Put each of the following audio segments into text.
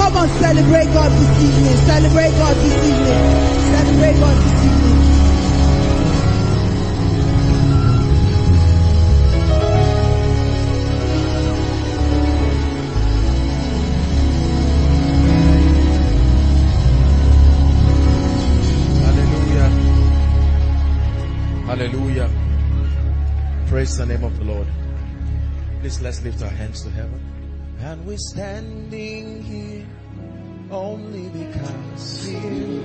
Come on, celebrate God this evening. Celebrate God this evening. Celebrate God this evening. Hallelujah. Praise the name of the Lord. Please let's lift our hands to heaven. And we're standing here only because you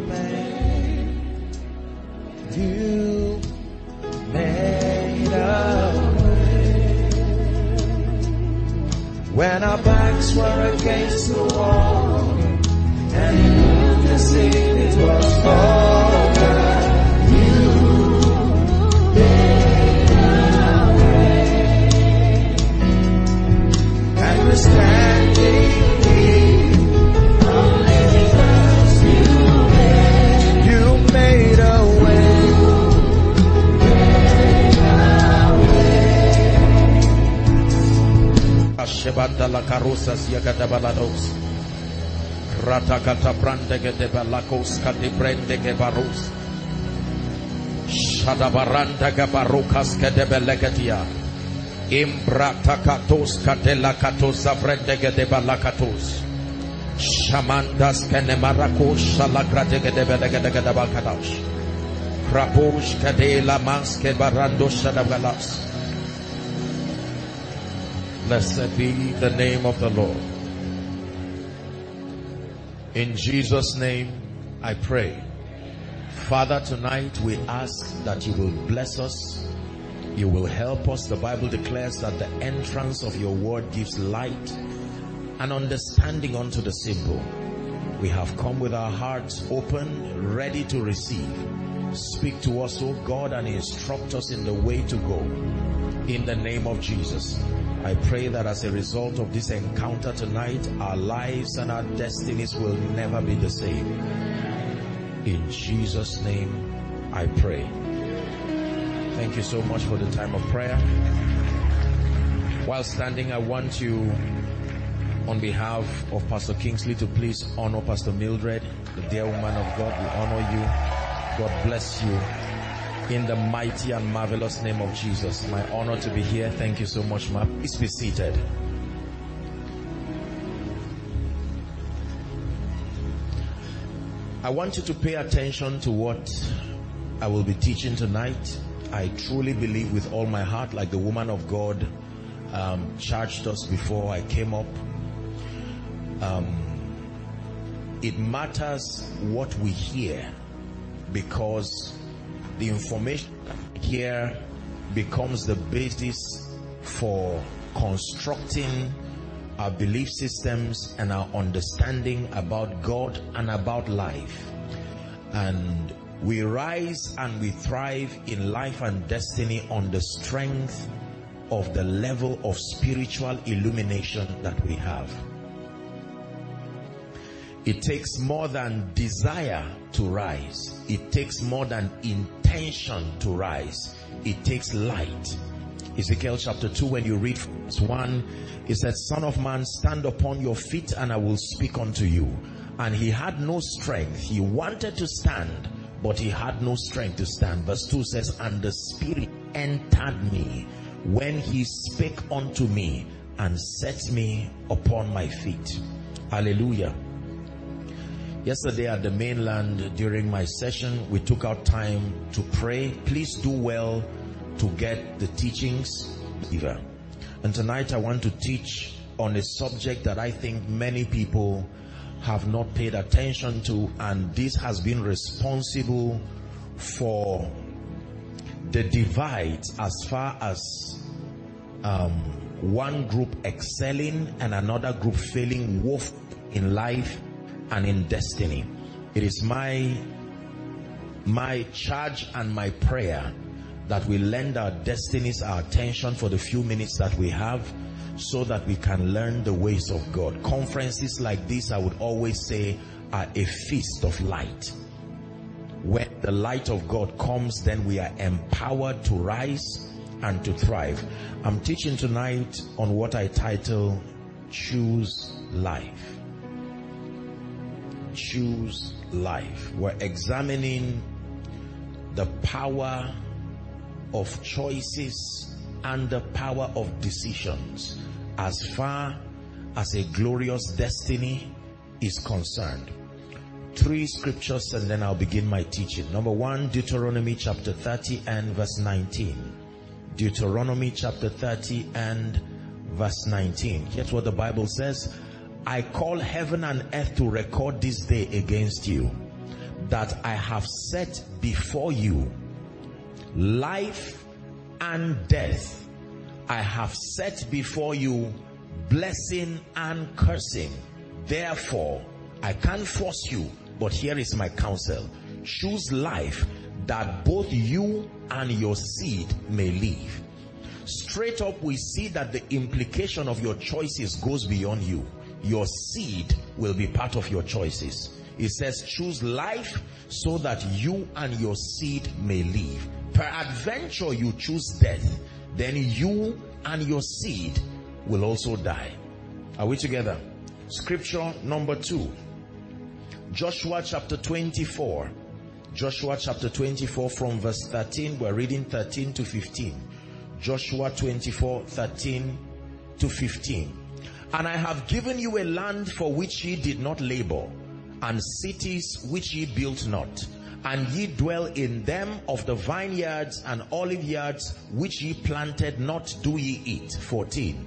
made a way. When our backs were against the wall and you looked as if it was over. We're standing here only because you made a way. Ashebanda la carosas yagadabalados. Ratakata brandege de balakos kadibrendege barus. Shadabaranda gabarukas kadebelegatia. Imbrata-katos kadela-katos zavrendege-de-balakatos shamandas kenemarako shalagradege-de-belegedege-de-balkadash krapush kadela-maske-barando shadagalas. Blessed be the name of the Lord. In Jesus' name I pray. Father, tonight we ask that you will bless us. You will help us. The Bible declares that the entrance of your word gives light and understanding unto the simple. We have come with our hearts open, ready to receive. Speak to us, O God, and instruct us in the way to go. In the name of Jesus, I pray that as a result of this encounter tonight, our lives and our destinies will never be the same. In Jesus' name, I pray. Thank you so much for the time of prayer. While standing, I want you, on behalf of Pastor Kingsley, to please honor Pastor Mildred, the dear woman of God. We honor you. God bless you. In the mighty and marvelous name of Jesus. My honor to be here. Thank you so much, ma'am. Please be seated. I want you to pay attention to what I will be teaching tonight. I truly believe with all my heart, like the woman of God charged us before I came up, it matters what we hear, because the information here becomes the basis for constructing our belief systems and our understanding about God and about life. And we rise and we thrive in life and destiny on the strength of the level of spiritual illumination that we have. It takes more than desire to rise. It takes more than intention to rise. It takes light. Ezekiel chapter 2, when you read verse 1, it says, Son of man, stand upon your feet and I will speak unto you. And he had no strength. He wanted to stand, but he had no strength to stand. Verse 2 says, and the Spirit entered me when he spake unto me and set me upon my feet. Hallelujah. Yesterday at the mainland during my session, we took out time to pray. Please do well to get the teachings. And tonight I want to teach on a subject that I think many people have not paid attention to, and this has been responsible for the divide as far as one group excelling and another group failing both in life and in destiny. It is my charge and my prayer that we lend our destinies our attention for the few minutes that we have, so that we can learn the ways of God. Conferences like this, I would always say, are a feast of light. When the light of God comes, then we are empowered to rise and to thrive. I'm teaching tonight on what I title Choose Life. choose life. We're examining the power of choices and the power of decisions as far as a glorious destiny is concerned. 3 scriptures and then I'll begin my teaching. Number 1, Deuteronomy chapter 30 and verse 19. Deuteronomy chapter 30 and verse 19. Here's what the Bible says. I call heaven and earth to record this day against you, that I have set before you life and death. I have set before you blessing and cursing. Therefore, I can't force you, but here is my counsel. Choose life, that both you and your seed may live. Straight up, we see that the implication of your choices goes beyond you. Your seed will be part of your choices. It says, choose life so that you and your seed may live. Peradventure you choose death, then you and your seed will also die. Are we together? Scripture number 2. Joshua chapter 24. Joshua chapter 24 from verse 13. We're reading 13 to 15. Joshua 24, 13 to 15. And I have given you a land for which ye did not labor, and cities which ye built not, and ye dwell in them. Of the vineyards and olive yards which ye planted not do ye eat. 14.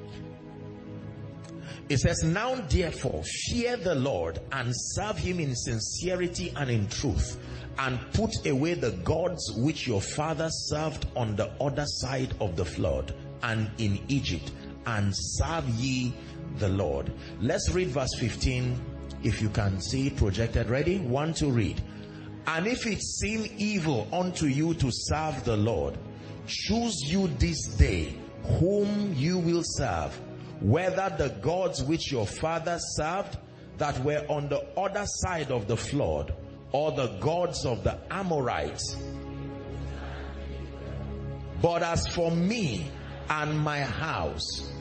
It says, now therefore fear the Lord and serve him in sincerity and in truth, and put away the gods which your fathers served on the other side of the flood and in Egypt, and serve ye the Lord. Let's read verse 15 if you can see it projected. Ready? 1 to read. And if it seem evil unto you to serve the Lord, choose you this day whom you will serve, whether the gods which your fathers served that were on the other side of the flood, or the gods of the Amorites. But as for me and my house.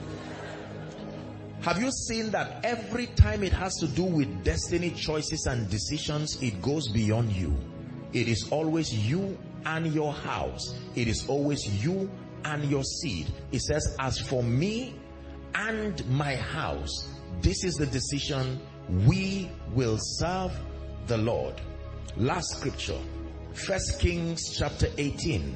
Have you seen that every time it has to do with destiny, choices and decisions, it goes beyond you? It is always you and your house. It is always you and your seed. It says, as for me and my house, this is the decision, we will serve the Lord. Last scripture, 1 Kings chapter 18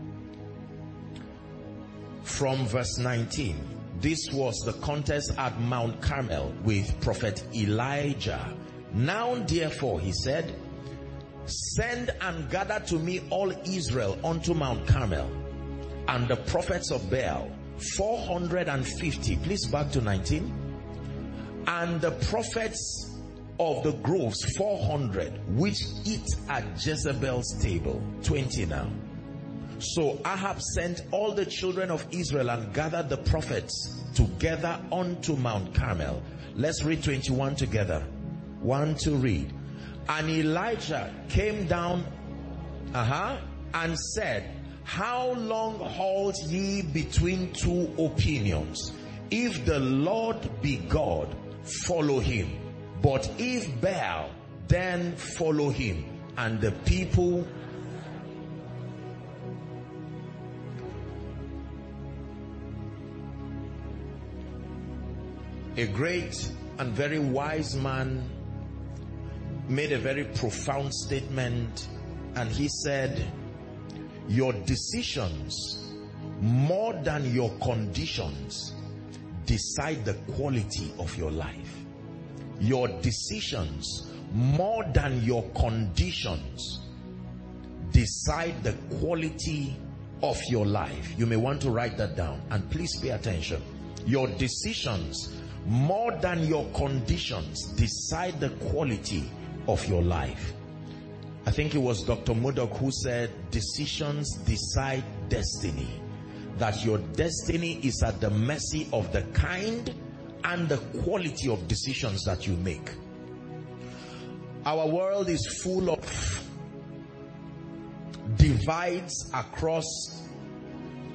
from verse 19. This was the contest at Mount Carmel with prophet Elijah. Now therefore, he said, send and gather to me all Israel unto Mount Carmel, and the prophets of Baal 450. Please back to 19. And the prophets of the groves 400, which eat at Jezebel's table. 20 now. So Ahab sent all the children of Israel and gathered the prophets together unto Mount Carmel. Let's read 21 together. 1 to read. And Elijah came down and said, how long halt ye between two opinions? If the Lord be God, follow him. But if Baal, then follow him. And the people a great and very wise man made a very profound statement, and he said, your decisions more than your conditions decide the quality of your life. Your decisions more than your conditions decide the quality of your life. You may want to write that down, and please pay attention. Your decisions more than your conditions decide the quality of your life. I think it was Dr. Murdoch who said, decisions decide destiny. That your destiny is at the mercy of the kind and the quality of decisions that you make. Our world is full of divides across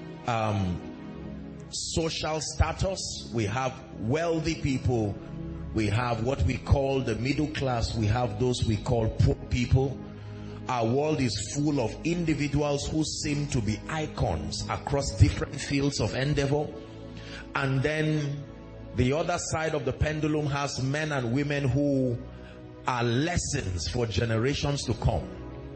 social status. We have wealthy people, We have what we call the middle class. We have those we call poor people. Our world is full of individuals who seem to be icons across different fields of endeavor. And then the other side of the pendulum has men and women who are lessons for generations to come.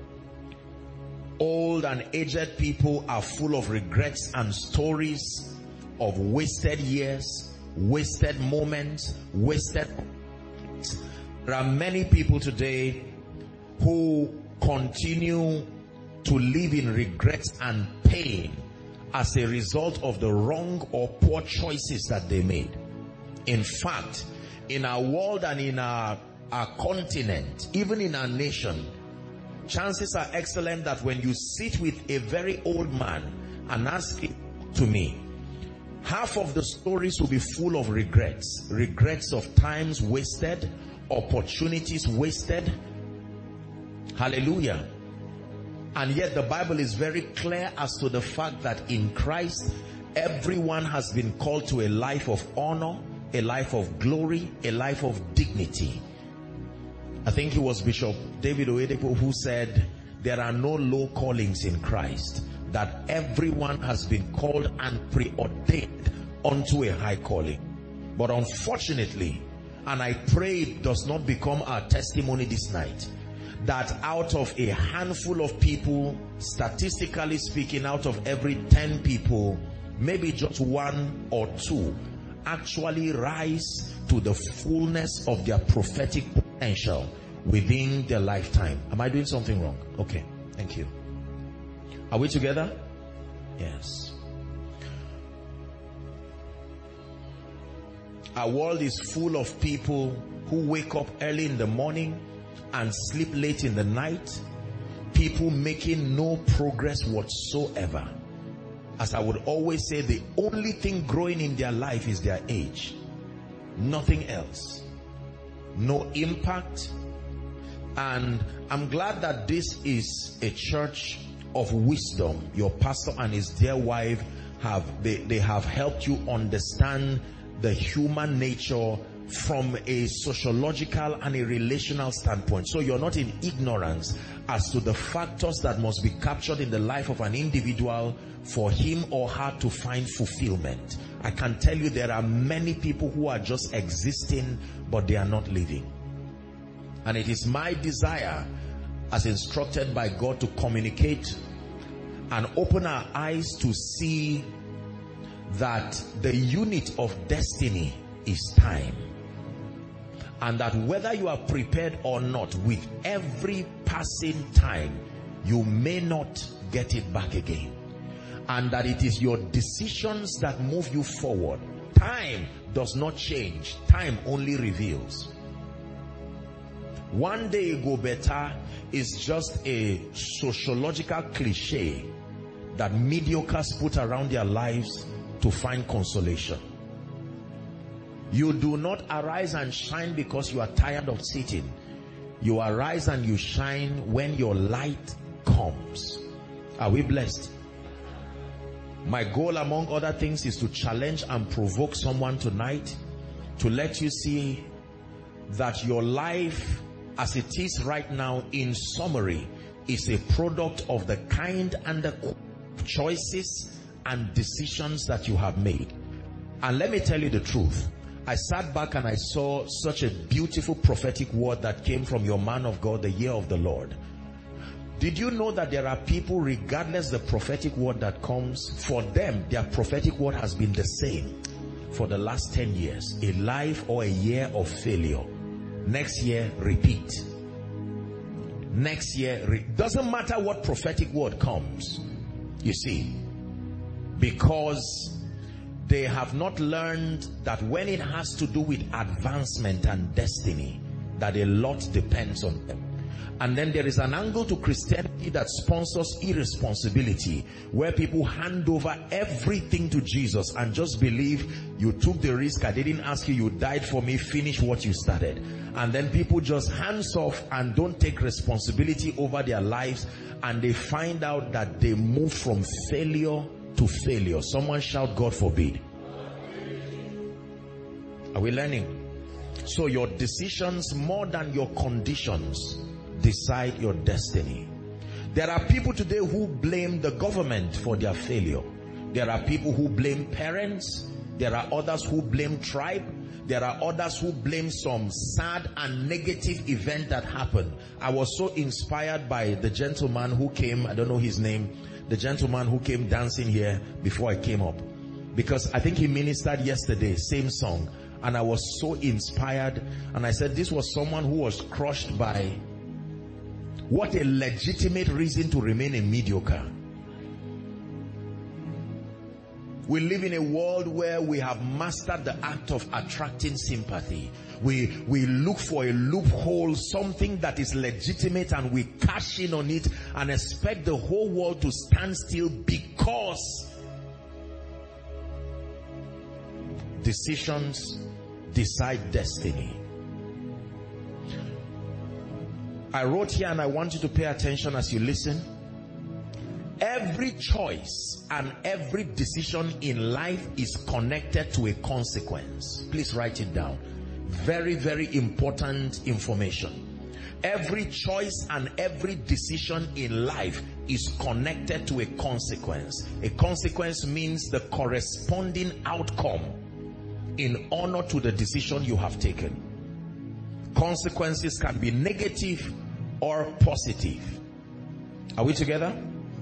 Old and aged people are full of regrets and stories of wasted years, wasted moments, wasted. There are many people today who continue to live in regrets and pain as a result of the wrong or poor choices that they made. In fact, in our world and in our continent, even in our nation, chances are excellent that when you sit with a very old man and ask him to me, half of the stories will be full of regrets. Regrets of times wasted, opportunities wasted. Hallelujah. And yet the Bible is very clear as to the fact that in Christ, everyone has been called to a life of honor, a life of glory, a life of dignity. I think it was Bishop David Oyedepo who said, there are no low callings in Christ, that everyone has been called and preordained unto a high calling. But unfortunately, and I pray it does not become our testimony this night, that out of a handful of people, statistically speaking, out of every 10 people, maybe just 1 or 2 actually rise to the fullness of their prophetic potential within their lifetime. Am I doing something wrong? Okay, thank you. Are we together? Yes. Our world is full of people who wake up early in the morning and sleep late in the night. People making no progress whatsoever. As I would always say, the only thing growing in their life is their age. Nothing else. No impact. And I'm glad that this is a church of wisdom. Your pastor and his dear wife have helped you understand the human nature from a sociological and a relational standpoint. So you're not in ignorance as to the factors that must be captured in the life of an individual for him or her to find fulfillment. I can tell you there are many people who are just existing, but they are not living. And it is my desire, as instructed by God, to communicate and open our eyes to see that the unit of destiny is time. And that whether you are prepared or not, with every passing time, you may not get it back again. And that it is your decisions that move you forward. Time does not change. Time only reveals. One day go better is just a sociological cliche that mediocres put around their lives to find consolation. You do not arise and shine because you are tired of sitting. You arise and you shine when your light comes. Are we blessed? My goal, among other things, is to challenge and provoke someone tonight to let you see that your life as it is right now, in summary, is a product of the kind and the choices and decisions that you have made. And let me tell you the truth. I sat back and I saw such a beautiful prophetic word that came from your man of God, the year of the Lord. Did you know that there are people, regardless the prophetic word that comes, for them, their prophetic word has been the same for the last 10 years. A life or a year of failure. Next year, repeat. Next year, doesn't matter what prophetic word comes. You see, because they have not learned that when it has to do with advancement and destiny, that a lot depends on them. And then there is an angle to Christianity that sponsors irresponsibility, where people hand over everything to Jesus and just believe, you took the risk, I didn't ask you, you died for me, finish what you started. And then people just hands off and don't take responsibility over their lives, and they find out that they move from failure to failure. Someone shout, God forbid. Are we learning? So your decisions, more than your conditions, decide your destiny. There are people today who blame the government for their failure. There are people who blame parents. There are others who blame tribe. There are others who blame some sad and negative event that happened. I was so inspired by the gentleman who came, I don't know his name, the gentleman who came dancing here before I came up. Because I think he ministered yesterday, same song. And I was so inspired. And I said this was someone who was crushed by what a legitimate reason to remain a mediocre. We live in a world where we have mastered the art of attracting sympathy. We look for a loophole, something that is legitimate, and we cash in on it and expect the whole world to stand still because decisions decide destiny. I wrote here, and I want you to pay attention as you listen. Every choice and every decision in life is connected to a consequence. Please write it down. Very, very important information. Every choice and every decision in life is connected to a consequence. A consequence means the corresponding outcome in honor to the decision you have taken. Consequences can be negative or positive. Are we together?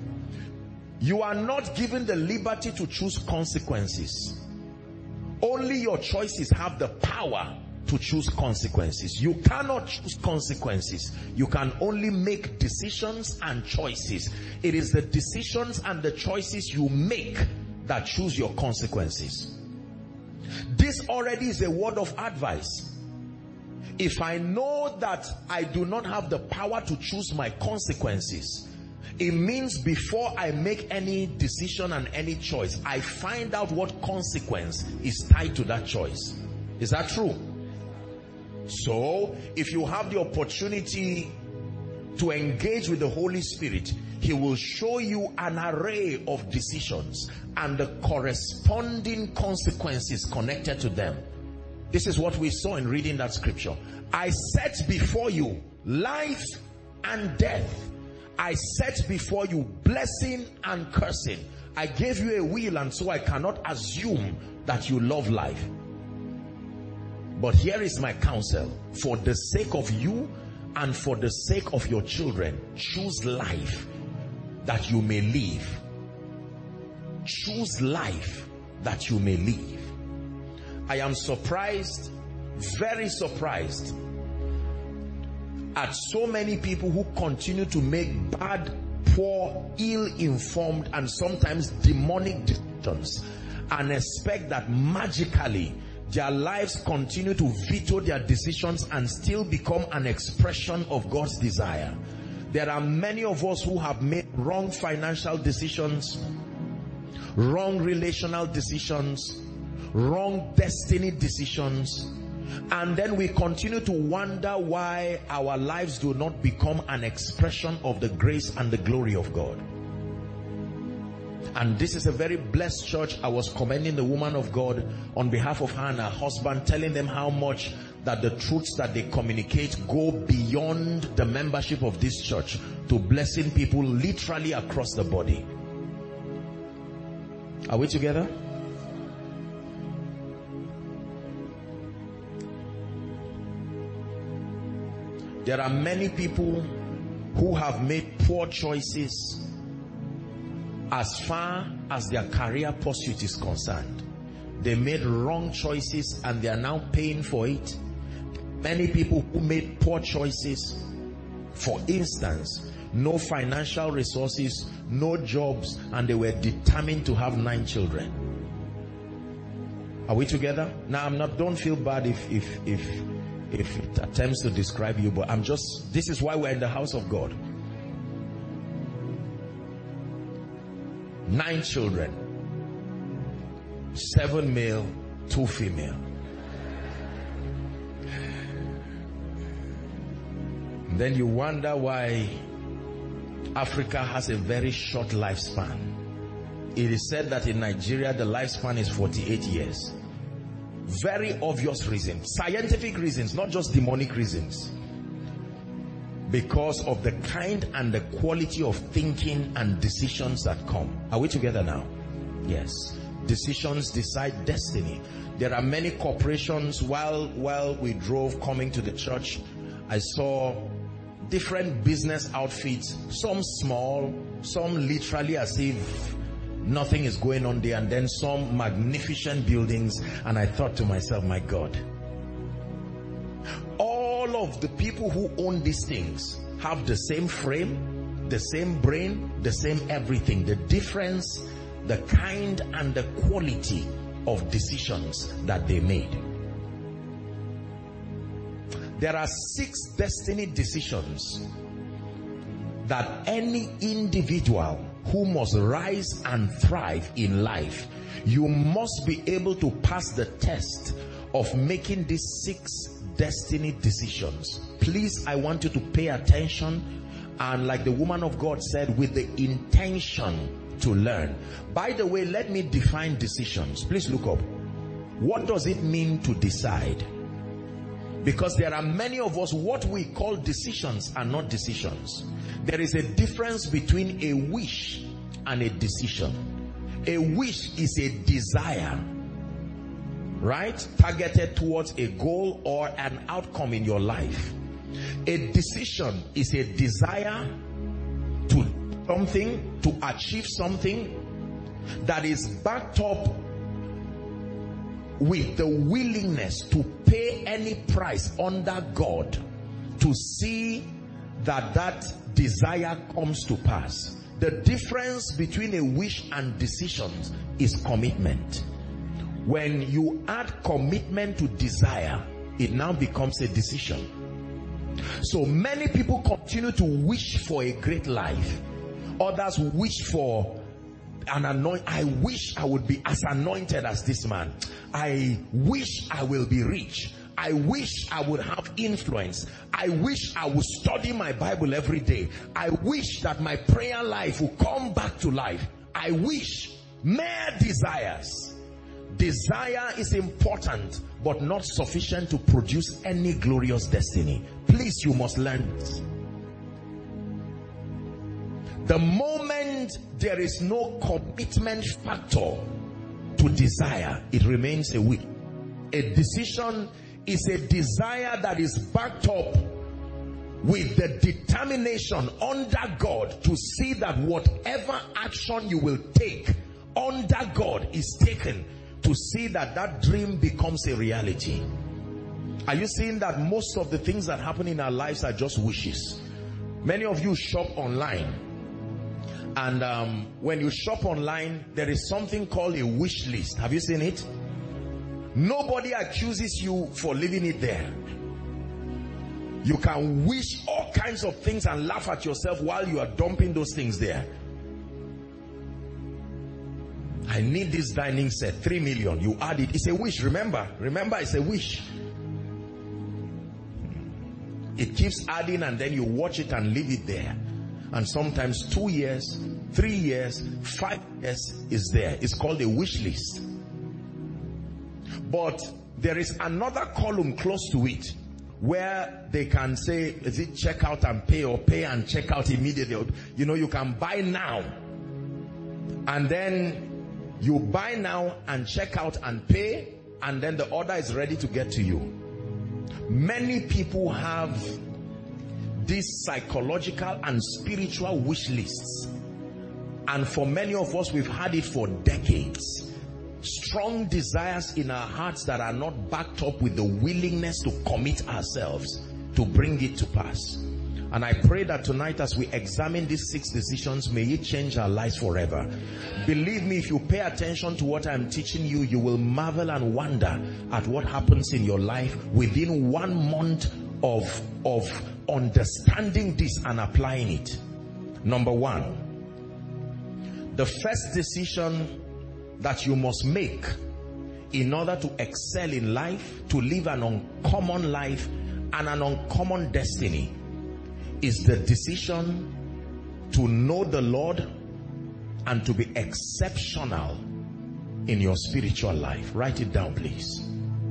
You are not given the liberty to choose consequences. Only your choices have the power to choose consequences. You cannot choose consequences. You can only make decisions and choices. It is the decisions and the choices you make that choose your consequences. This already is a word of advice. If I know that I do not have the power to choose my consequences, it means before I make any decision and any choice, I find out what consequence is tied to that choice. Is that true? So, if you have the opportunity to engage with the Holy Spirit, He will show you an array of decisions and the corresponding consequences connected to them. This is what we saw in reading that scripture. I set before you life and death. I set before you blessing and cursing. I gave you a will, and so I cannot assume that you love life. But here is my counsel. For the sake of you and for the sake of your children, choose life that you may live. Choose life that you may live. I am surprised, very surprised, at so many people who continue to make bad, poor, ill-informed, and sometimes demonic decisions and expect that magically their lives continue to veto their decisions and still become an expression of God's desire. There are many of us who have made wrong financial decisions, wrong relational decisions, wrong destiny decisions, and then we continue to wonder why our lives do not become an expression of the grace and the glory of God. And this is a very blessed church. I was commending the woman of God on behalf of her and her husband, telling them how much that the truths that they communicate go beyond the membership of this church to blessing people literally across the body. Are we together? There are many people who have made poor choices as far as their career pursuit is concerned. They made wrong choices and they are now paying for it. Many people who made poor choices, for instance, no financial resources, no jobs, and they were determined to have 9 children. Are we together? Now, don't feel bad if it attempts to describe you, but this is why we're in the house of God. 9 children, 7 male, 2 female. And then you wonder why Africa has a very short lifespan. It is said that in Nigeria the lifespan is 48 years. Very obvious reasons. Scientific reasons, not just demonic reasons. Because of the kind and the quality of thinking and decisions that come. Are we together now? Yes. Decisions decide destiny. There are many corporations. While we drove coming to the church, I saw different business outfits, some small, some literally as if nothing is going on there, and then some magnificent buildings. And I thought to myself, my God, all of the people who own these things have the same frame, the same brain, the same everything. The difference, the kind and the quality of decisions that they made. There are 6 destiny decisions that any individual who must rise and thrive in life, you must be able to pass the test of making these 6 destiny decisions. Please, I want you to pay attention, and like the woman of God said, with the intention to learn. By the way, let me define decisions. Please look up. What does it mean to decide? Because there are many of us, what we call decisions are not decisions. There is a difference between a wish and a decision. A wish is a desire, right? Targeted towards a goal or an outcome in your life. A decision is a desire to do something, to achieve something that is backed up with the willingness to pay any price under God to see that that desire comes to pass. The difference between a wish and decisions is commitment. When you add commitment to desire, it now becomes a decision. So many people continue to wish for a great life. Others wish for an anointing. I wish I would be as anointed as this man. I wish I will be rich. I wish I would have influence. I wish I would study my Bible every day. I wish that my prayer life will come back to life. I wish. Mere desires. Desire is important, but not sufficient to produce any glorious destiny. Please, you must learn this. The moment there is no commitment factor to desire, it remains a wish. A decision is a desire that is backed up with the determination under God to see that whatever action you will take under God is taken to see that that dream becomes a reality. Are you seeing that most of the things that happen in our lives are just wishes? Many of you shop online, and when you shop online, there is something called a wish list. Have you seen it? Nobody accuses you for leaving it there. You can wish all kinds of things and laugh at yourself while you are dumping those things there. I need this dining set, 3 million. You add it. It's a wish. Remember, it's a wish. It keeps adding, and then you watch it and leave it there. And sometimes 2 years, 3 years, 5 years is there. It's called a wish list. But there is another column close to it where they can say, is it check out and pay, or pay and check out immediately? You know, you can buy now, and then you buy now and check out and pay, and then the order is ready to get to you. Many people have these psychological and spiritual wish lists, and for many of us, we've had it for decades. Strong desires in our hearts that are not backed up with the willingness to commit ourselves to bring it to pass. And I pray that tonight, as we examine these 6 decisions, may it change our lives forever. Believe me, if you pay attention to what I'm teaching you, you will marvel and wonder at what happens in your life within 1 month of understanding this and applying it. Number 1, the first decision that you must make in order to excel in life, to live an uncommon life and an uncommon destiny, is the decision to know the Lord and to be exceptional in your spiritual life. Write it down, please.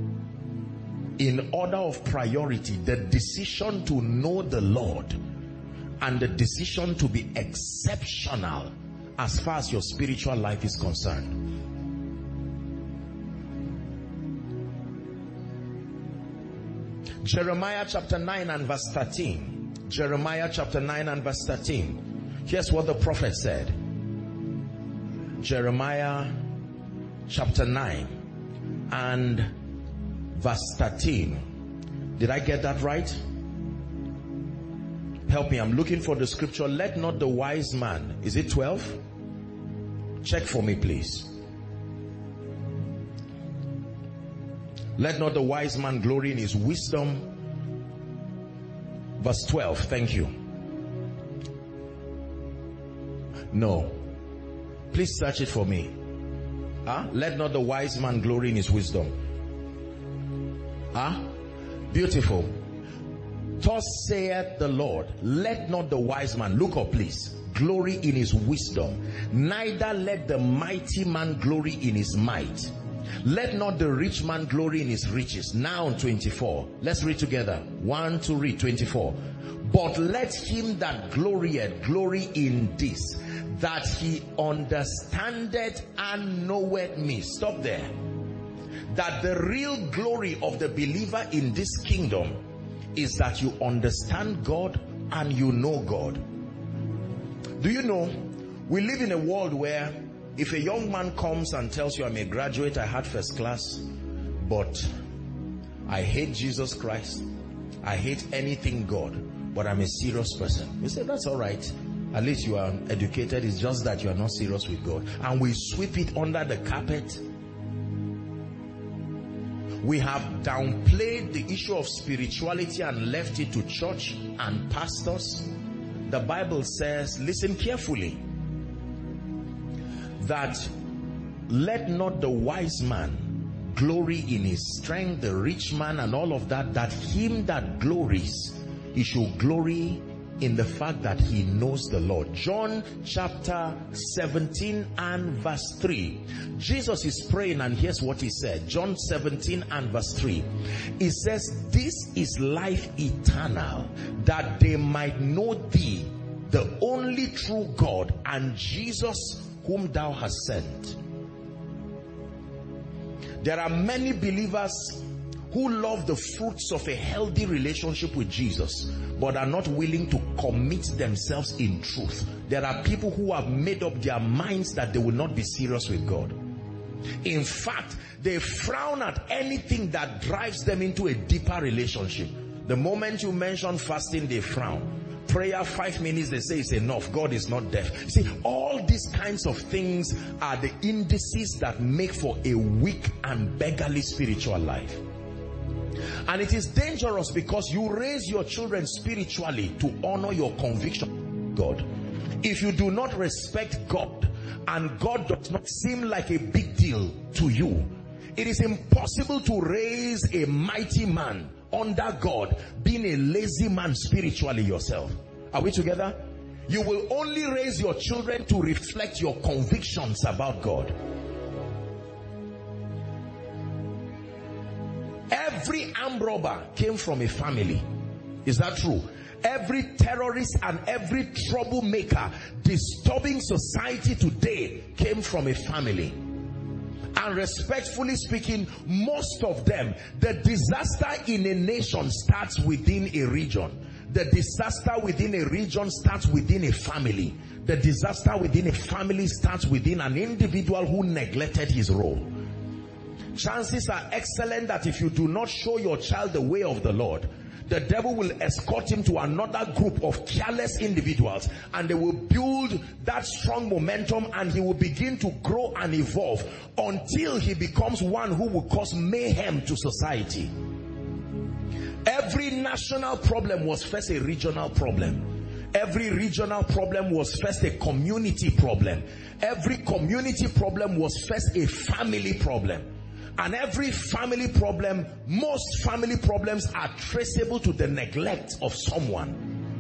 in order of priority, the decision to know the Lord and the decision to be exceptional as far as your spiritual life is concerned. Jeremiah chapter 9 and verse 13. Jeremiah chapter 9 and verse 13. Here's what the prophet said. Jeremiah chapter 9 and verse 13. Did I get that right? Help me, I'm looking for the scripture. Let not the wise man, is it 12? Check for me, please. Let not the wise man glory in his wisdom. Verse 12, thank you. No. Please search it for me. Let not the wise man glory in his wisdom. Beautiful. Thus saith the Lord, let not the wise man, look up please, glory in his wisdom, neither let the mighty man glory in his might. Let not the rich man glory in his riches. Now 24. Let's read together. 1 to read 24. But let him that glorieth glory in this, that he understandeth and knoweth me. Stop there. That the real glory of the believer in this kingdom is that you understand God and you know God. Do you know, we live in a world where if a young man comes and tells you, I'm a graduate, I had first class, but I hate Jesus Christ, I hate anything God, but I'm a serious person. We say, that's all right. At least you are educated. It's just that you are not serious with God. And we sweep it under the carpet. We have downplayed the issue of spirituality and left it to church and pastors. The Bible says, listen carefully, that let not the wise man glory in his strength, the rich man and all of that, that him that glories, he should glory in the fact that he knows the Lord. John chapter 17 and verse 3. Jesus is praying and here's what he said. John 17 and verse 3. He says, this is life eternal, that they might know thee, the only true God, and Jesus whom thou hast sent. There are many believers who love the fruits of a healthy relationship with Jesus, but are not willing to commit themselves in truth. There are people who have made up their minds that they will not be serious with God. In fact, they frown at anything that drives them into a deeper relationship. The moment you mention fasting, they frown. Prayer, 5 minutes, they say it's enough. God is not deaf. You see, all these kinds of things are the indices that make for a weak and beggarly spiritual life. And it is dangerous because you raise your children spiritually to honor your conviction, God. If you do not respect God and God does not seem like a big deal to you, it is impossible to raise a mighty man under God being a lazy man spiritually yourself. Are we together? You will only raise your children to reflect your convictions about God. Every armed robber came from a family. Is that true? Every terrorist and every troublemaker disturbing society today came from a family. And respectfully speaking, most of them, the disaster in a nation starts within a region. The disaster within a region starts within a family. The disaster within a family starts within an individual who neglected his role. Chances are excellent that if you do not show your child the way of the Lord, the devil will escort him to another group of careless individuals, and they will build that strong momentum, and he will begin to grow and evolve until he becomes one who will cause mayhem to society. Every national problem was first a regional problem. Every regional problem was first a community problem. Every community problem was first a family problem. And every family problem, most family problems are traceable to the neglect of someone.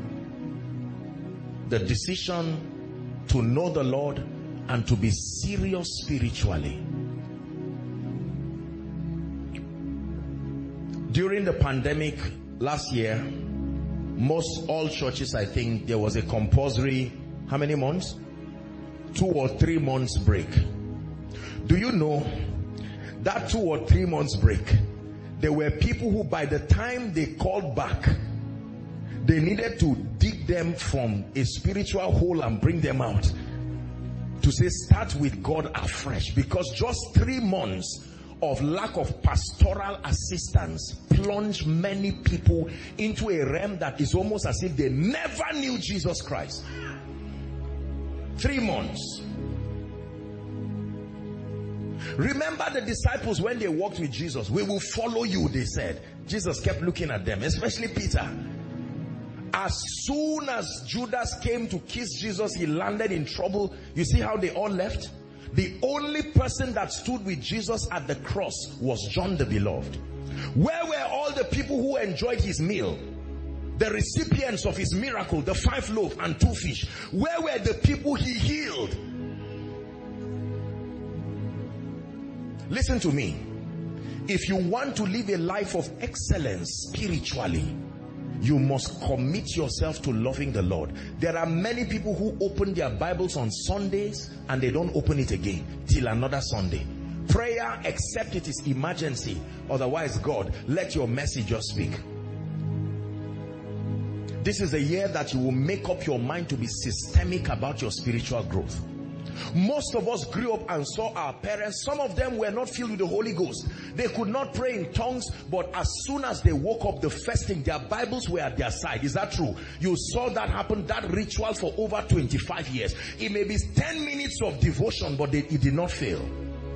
The decision to know the Lord and to be serious spiritually. During the pandemic last year, all churches, I think, there was a compulsory, how many months? 2 or 3 months break. Do you know that 2 or 3 months break, there were people who by the time they called back, they needed to dig them from a spiritual hole and bring them out. To say start with God afresh, because just 3 months of lack of pastoral assistance plunged many people into a realm that is almost as if they never knew Jesus Christ. 3 months. Remember the disciples when they walked with Jesus, we will follow you, they said. Jesus kept looking at them, especially Peter. As soon as Judas came to kiss Jesus, he landed in trouble. You see how they all left? The only person that stood with Jesus at the cross was John the Beloved. Where were all the people who enjoyed his meal? The recipients of his miracle, the 5 loaves and 2 fish. Where were the people he healed? Listen to me. If you want to live a life of excellence spiritually, you must commit yourself to loving the Lord. There are many people who open their Bibles on Sundays and they don't open it again till another Sunday. Prayer, except it is emergency. Otherwise, God, let your message just speak. This is a year that you will make up your mind to be systemic about your spiritual growth. Most of us grew up and saw our parents. Some of them were not filled with the Holy Ghost. They could not pray in tongues, but as soon as they woke up, the first thing, their Bibles were at their side. Is that true? You saw that happen, that ritual, for over 25 years. It may be 10 minutes of devotion, but it did not fail.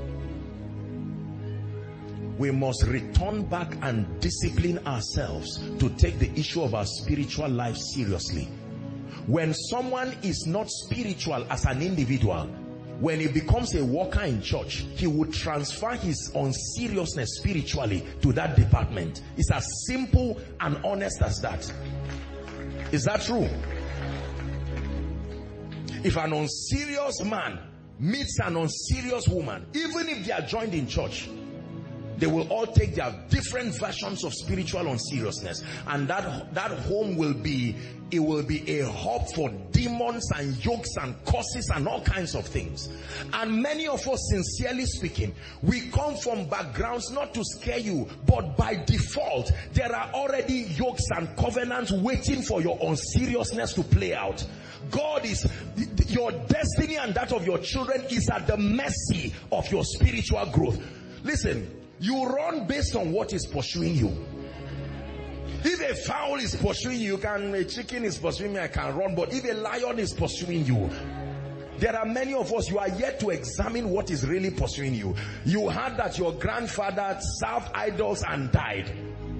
We must return back and discipline ourselves to take the issue of our spiritual life seriously. When someone is not spiritual as an individual, when he becomes a worker in church, he would transfer his unseriousness spiritually to that department. It's as simple and honest as that. Is that true? If an unserious man meets an unserious woman, even if they are joined in church, they will all take their different versions of spiritual unseriousness, and that home will be, it will be a hub for demons and yokes and curses and all kinds of things. And many of us, sincerely speaking, we come from backgrounds, not to scare you, but by default there are already yokes and covenants waiting for your unseriousness to play out. God is, your destiny and that of your children is at the mercy of your spiritual growth. Listen, you run based on what is pursuing you. If a fowl is pursuing you, a chicken is pursuing me, I can run. But if a lion is pursuing you, there are many of us, you are yet to examine what is really pursuing you. You heard that your grandfather served idols and died.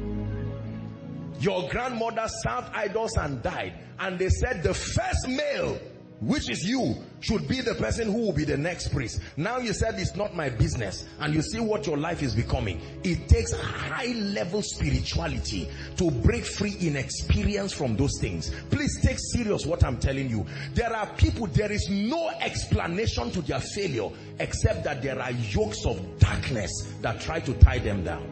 Your grandmother served idols and died. And they said the first male, which is you, should be the person who will be the next priest. Now you said it's not my business, and you see what your life is becoming. It takes high level spirituality to break free in experience from those things. Please take serious what I'm telling you. There are people, there is no explanation to their failure except that there are yokes of darkness that try to tie them down.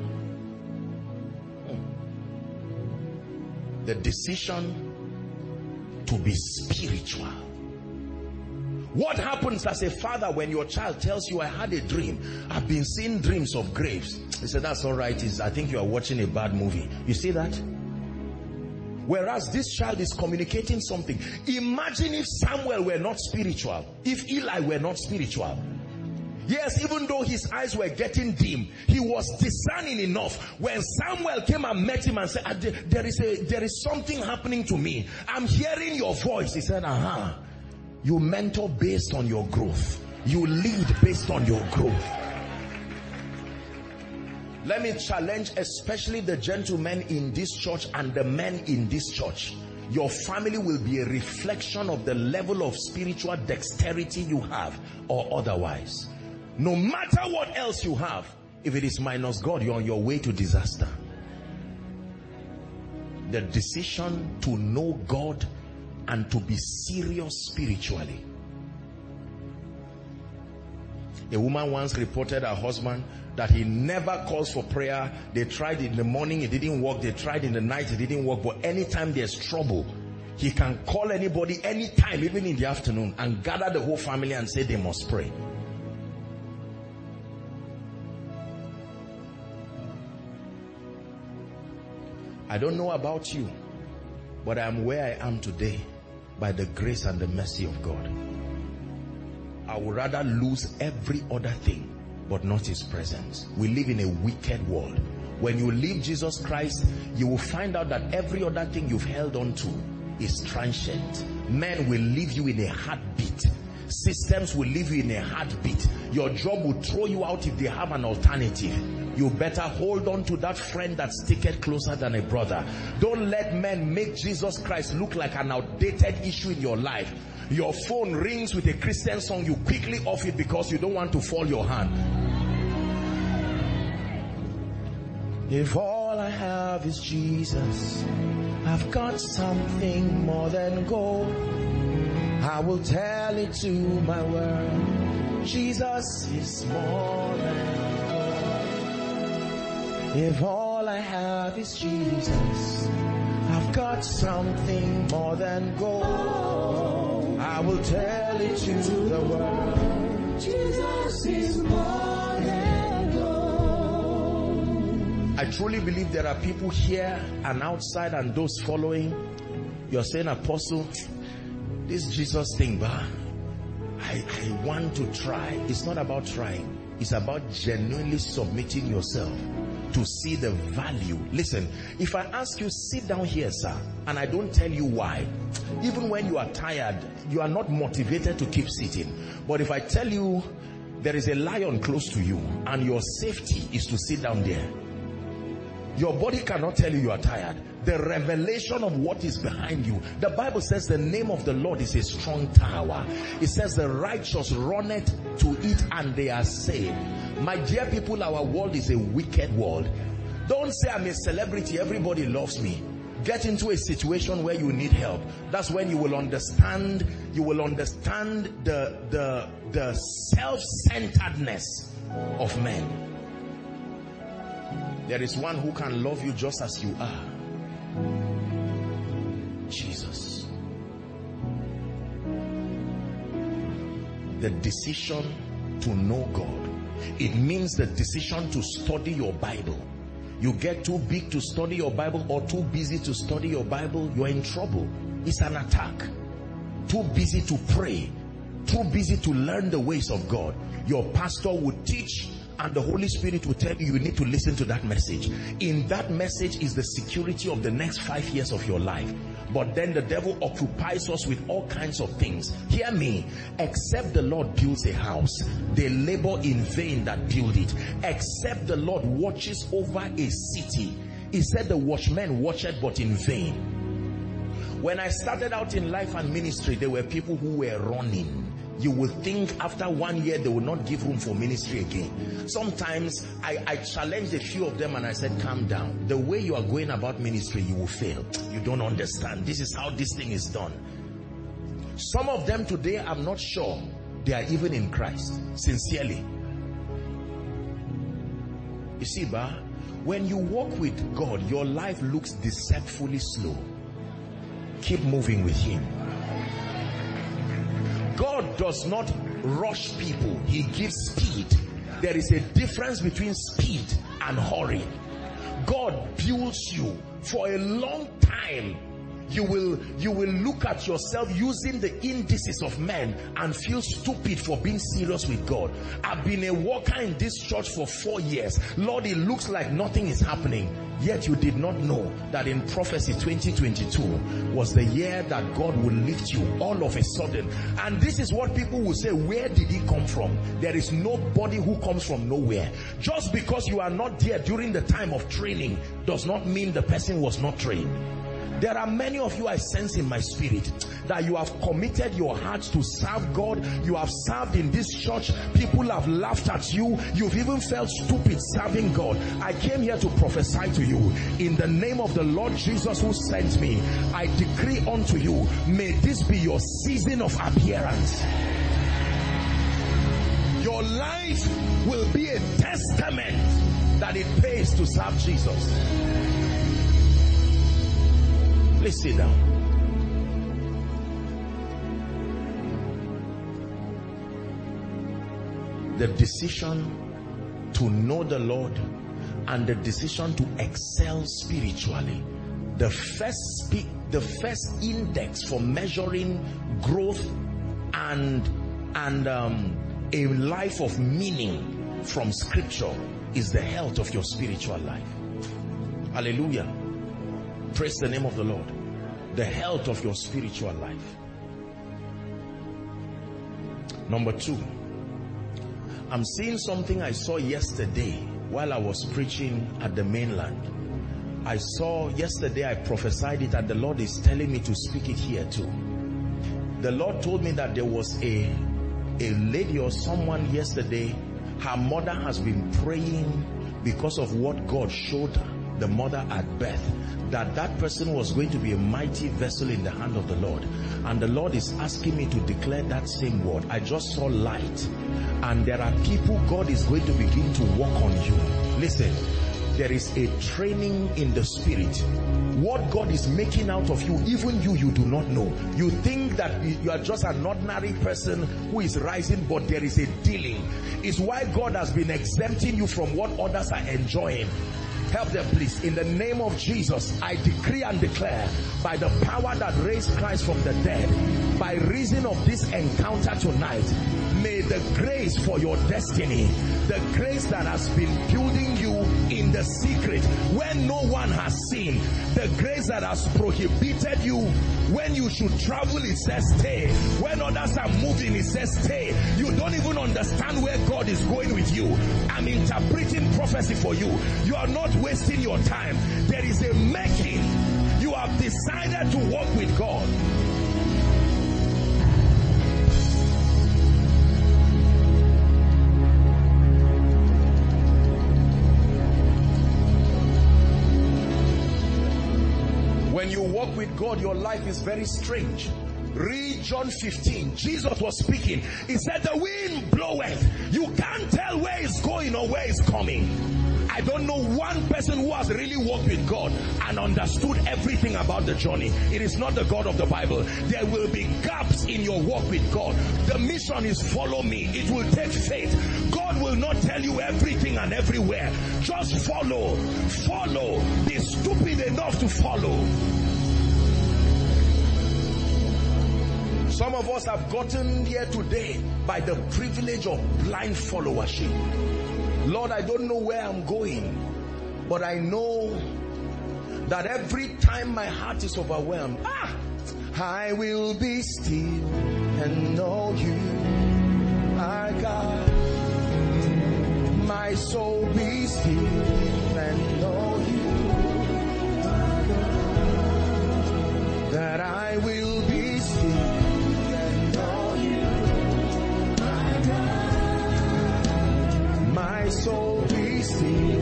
The decision to be spiritual. What happens as a father when your child tells you, I had a dream, I've been seeing dreams of graves? He said, that's all right, I think you are watching a bad movie. You see that? Whereas this child is communicating something. Imagine if Samuel were not spiritual, if Eli were not spiritual. Yes, even though his eyes were getting dim, he was discerning enough. When Samuel came and met him and said, there is something happening to me, I'm hearing your voice. He said, you mentor based on your growth. You lead based on your growth. Let me challenge especially the gentlemen in this church and the men in this church. Your family will be a reflection of the level of spiritual dexterity you have or otherwise. No matter what else you have, if it is minus God, you're on your way to disaster. The decision to know God and to be serious spiritually. A woman once reported her husband that he never calls for prayer. They tried in the morning, it didn't work. They tried in the night, it didn't work. But anytime there's trouble, he can call anybody anytime, even in the afternoon, and gather the whole family and say they must pray. I don't know about you, but I am where I am today by the grace and the mercy of God. I would rather lose every other thing, but not his presence. We live in a wicked world. When you leave Jesus Christ, you will find out that every other thing you've held on to is transient. Men will leave you in a heartbeat. Systems will leave you in a heartbeat. Your job will throw you out if they have an alternative. You better hold on to that friend that sticketh closer than a brother. Don't let men make Jesus Christ look like an outdated issue in your life. Your phone rings with a Christian song, you quickly off it because you don't want to fall your hand. If all I have is Jesus, I've got something more than gold. I will tell it to my world. Jesus is more than gold. If all I have is Jesus, I've got something more than gold. I will tell it to the world. Jesus is more than gold. I truly believe there are people here and outside and those following. You're saying, Apostle, this Jesus thing, I want to try. It's not about trying. It's about genuinely submitting yourself to see the value. Listen, if I ask you, sit down here, sir, and I don't tell you why, even when you are tired, you are not motivated to keep sitting. But if I tell you there is a lion close to you and your safety is to sit down there, your body cannot tell you are tired. The revelation of what is behind you. The Bible says the name of the Lord is a strong tower. It says the righteous runneth to it and they are saved. My dear people, our world is a wicked world. Don't say I'm a celebrity, everybody loves me. Get into a situation where you need help. That's when you will understand the self-centeredness of men. There is one who can love you just as you are. Jesus. The decision to know God. It means the decision to study your Bible. You get too big to study your Bible or too busy to study your Bible, you're in trouble. It's an attack. Too busy to pray. Too busy to learn the ways of God. Your pastor would teach and the Holy Spirit will tell you, you need to listen to that message. In that message is the security of the next 5 years of your life. But then the devil occupies us with all kinds of things. Hear me. Except the Lord builds a house, they labor in vain that build it. Except the Lord watches over a city, he said the watchman watched but in vain. When I started out in life and ministry, there were people who were running. You will think after 1 year they will not give room for ministry again. Sometimes I challenged a few of them and I said, calm down. The way you are going about ministry, you will fail. You don't understand. This is how this thing is done. Some of them today, I'm not sure they are even in Christ. Sincerely. You see, when you walk with God, your life looks deceptively slow. Keep moving with him. God does not rush people. He gives speed. There is a difference between speed and hurry. God builds you for a long time. You will look at yourself using the indices of men and feel stupid for being serious with God. I've been a worker in this church for 4 years. Lord, it looks like nothing is happening. Yet you did not know that in prophecy 2022 was the year that God will lift you all of a sudden. And this is what people will say, where did he come from? There is nobody who comes from nowhere. Just because you are not there during the time of training does not mean the person was not trained. There are many of you I sense in my spirit that you have committed your hearts to serve God. You have served in this church. People have laughed at you. You've even felt stupid serving God. I came here to prophesy to you. In the name of the Lord Jesus who sent me, I decree unto you, may this be your season of appearance. Your your life will be a testament that it pays to serve Jesus. Please sit down. The decision to know the Lord and the decision to excel spiritually. The first index for measuring growth and a life of meaning from scripture is the health of your spiritual life. Hallelujah. Praise the name of the Lord. The health of your spiritual life. Number 2, I'm seeing something I saw yesterday while I was preaching at the mainland. I saw yesterday, I prophesied it, and the Lord is telling me to speak it here too. The Lord told me that there was a lady or someone yesterday, her mother has been praying because of what God showed her, the mother at birth, that person was going to be a mighty vessel in the hand of the Lord. And the Lord is asking me to declare that same word. I just saw light. And there are people God is going to begin to work on you. Listen, there is a training in the spirit. What God is making out of you, even you do not know. You think that you are just an ordinary person who is rising, but there is a dealing. It's why God has been exempting you from what others are enjoying. Help them, please. In the name of Jesus, I decree and declare, by the power that raised Christ from the dead, by reason of this encounter tonight, may the grace for your destiny, the grace that has been building you in the secret when no one has seen, the grace that has prohibited you when you should travel, it says stay. When others are moving, it says stay. You don't even understand where God is going with you. I'm interpreting prophecy for you. You are not wasting your time. There is a making. You have decided to walk with God. When you walk with God, your life is very strange. Read John 15. Jesus was speaking. He said, the wind bloweth. You can't tell where it's going or where it's coming. I don't know one person who has really walked with God and understood everything about the journey. It is not the God of the Bible. There will be gaps in your walk with God. The mission is follow me. It will take faith. God will not tell you everything and everywhere. Just follow. Follow. Be stupid enough to follow. Some of us have gotten here today by the privilege of blind followership. Lord, I don't know where I'm going, but I know that every time my heart is overwhelmed, I will be still and know you are God. My soul be still and know you are God. That I will be still. My soul be still.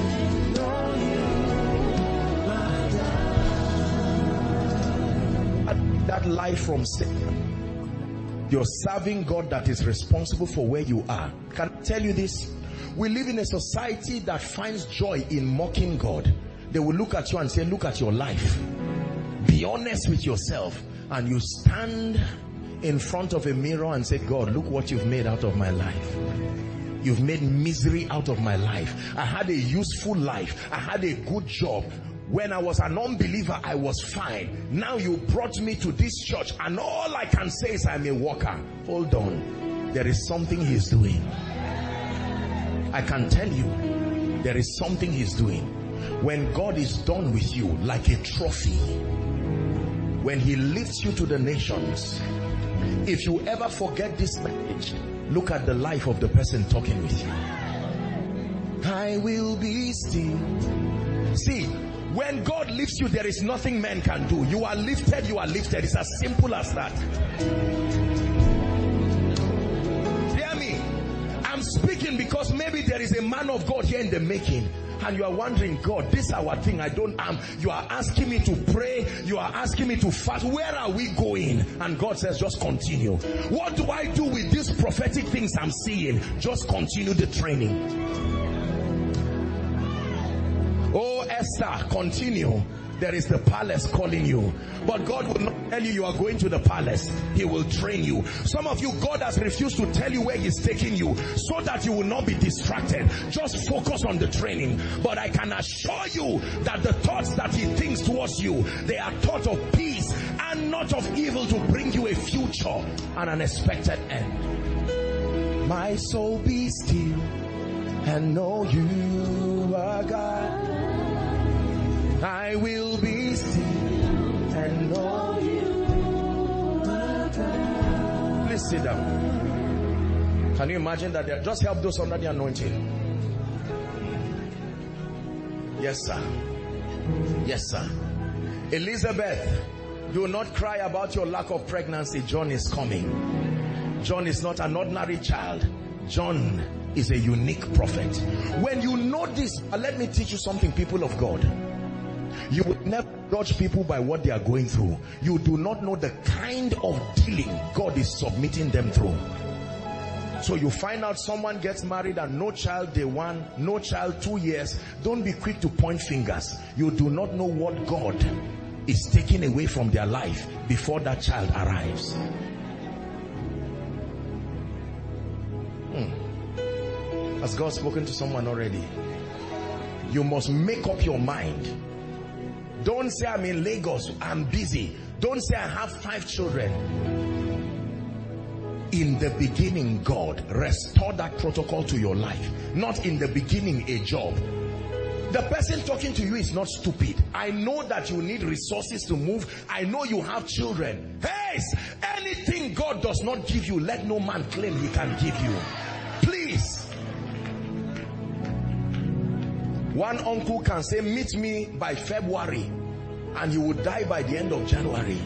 That life from Satan. You're serving God that is responsible for where you are. Can I tell you this? We live in a society that finds joy in mocking God. They will look at you and say, look at your life. Be honest with yourself. And you stand in front of a mirror and say, God, look what you've made out of my life. You've made misery out of my life. I had a useful life. I had a good job. When I was an unbeliever, I was fine. Now you brought me to this church and all I can say is I'm a worker. Hold on. There is something he's doing. I can tell you, there is something he's doing. When God is done with you like a trophy, when he lifts you to the nations, if you ever forget this message, look at the life of the person talking with you. I will be still. See, when God lifts you, there is nothing man can do. You are lifted, you are lifted. It's as simple as that. Hear me. I'm speaking because maybe there is a man of God here in the making. and you are wondering, God, this is our thing, I don't am. You are asking me to pray, you are asking me to fast. Where are we going? And God says, just continue. What do I do with these prophetic things I'm seeing? Just continue the training. Oh, Esther, continue. There is the palace calling you. But God will not tell you you are going to the palace. He will train you. Some of you, God has refused to tell you where He's taking you so that you will not be distracted. Just focus on the training. But I can assure you that the thoughts that He thinks towards you, they are thoughts of peace and not of evil, to bring you a future and an expected end. My soul, be still and know you are God. I will be still and know you are God. Please sit down. Can you imagine that? Just help those under the anointing. Yes, sir. Yes, sir. Elizabeth, do not cry about your lack of pregnancy. John is coming. John is not an ordinary child. John is a unique prophet. When you know this, let me teach you something, people of God. You will never judge people by what they are going through. You do not know the kind of dealing God is submitting them through. So you find out someone gets married and no child day one, no child 2 years. Don't be quick to point fingers. You do not know what God is taking away from their life before that child arrives. Has God spoken to someone already? You must make up your mind. Don't say, I'm in Lagos, I'm busy. Don't say, I have 5 children. In the beginning, God, restore that protocol to your life. Not in the beginning, a job. The person talking to you is not stupid. I know that you need resources to move. I know you have children. Hey, anything God does not give you, let no man claim He can give you. Please. One uncle can say, meet me by February, and you will die by the end of January.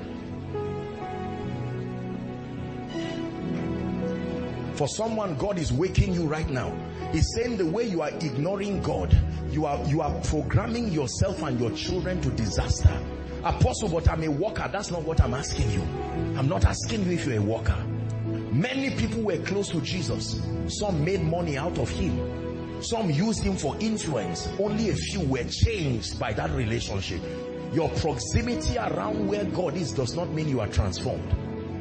For someone, God is waking you right now. He's saying the way you are ignoring God, you are programming yourself and your children to disaster. Apostle, but I'm a worker. That's not what I'm asking you. I'm not asking you if you're a worker. Many people were close to Jesus. Some made money out of Him. Some used Him for influence. Only a few were changed by that relationship. Your proximity around where God is does not mean you are transformed.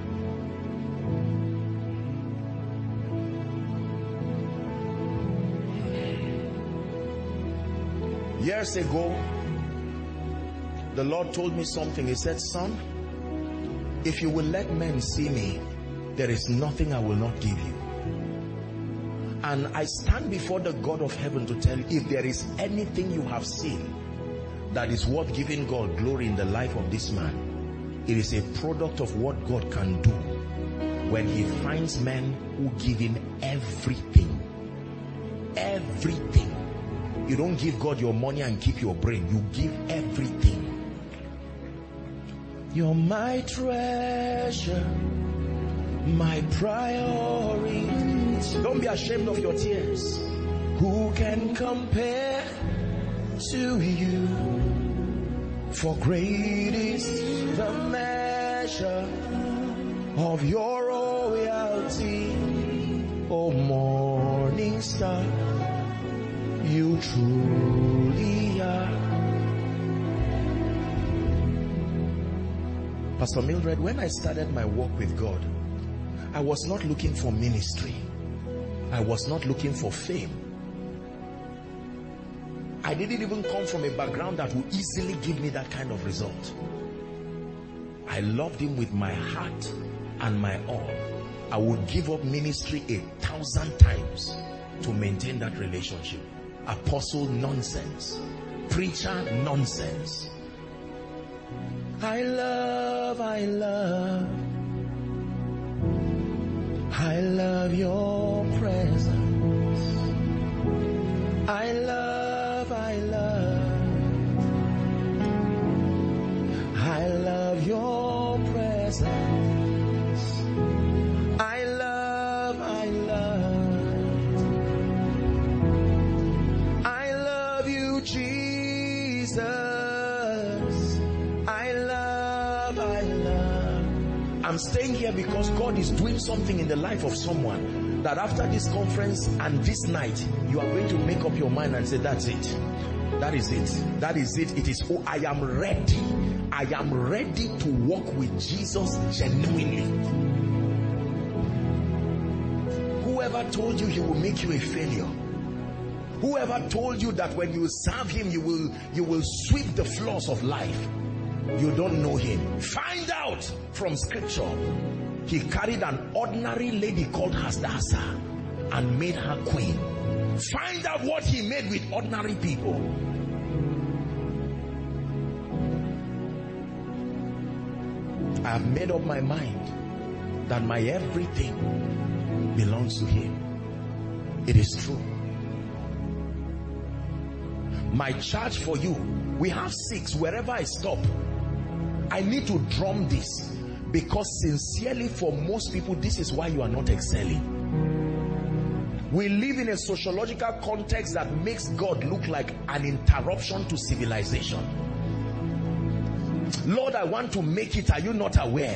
Years ago, the Lord told me something. He said, son, if you will let men see me, there is nothing I will not give you. And I stand before the God of heaven to tell you, if there is anything you have seen that is worth giving God glory in the life of this man, it is a product of what God can do when He finds men who give Him everything. Everything. You don't give God your money and keep your brain. You give everything. You're my treasure, my priority. Don't be ashamed of your tears. Who can compare to you? For great is the measure of your royalty, O morning star. You truly are. Pastor Mildred, when I started my walk with God, I was not looking for ministry. I was not looking for fame. I didn't even come from a background that would easily give me that kind of result. I loved Him with my heart and my all. I would give up ministry 1,000 times to maintain that relationship. Apostle, nonsense. Preacher, nonsense. I love your presence. I love your presence. I love I'm staying here because God is doing something in the life of someone, that after this conference and this night, you are going to make up your mind and say, that's it. That is it. That is it. It is, oh, I am ready. I am ready to walk with Jesus genuinely. Whoever told you he will make you a failure? Whoever told you that when you serve him, you will sweep the floors of life? You don't know him. Find out from scripture. He carried an ordinary lady called Hadassah and made her queen. Find out what he made with ordinary people. I have made up my mind that my everything belongs to him. It is true. My charge for you, we have 6. Wherever I stop, I need to drum this, because sincerely for most people, this is why you are not excelling. We live in a sociological context that makes God look like an interruption to civilization. Lord, I want to make it. Are you not aware?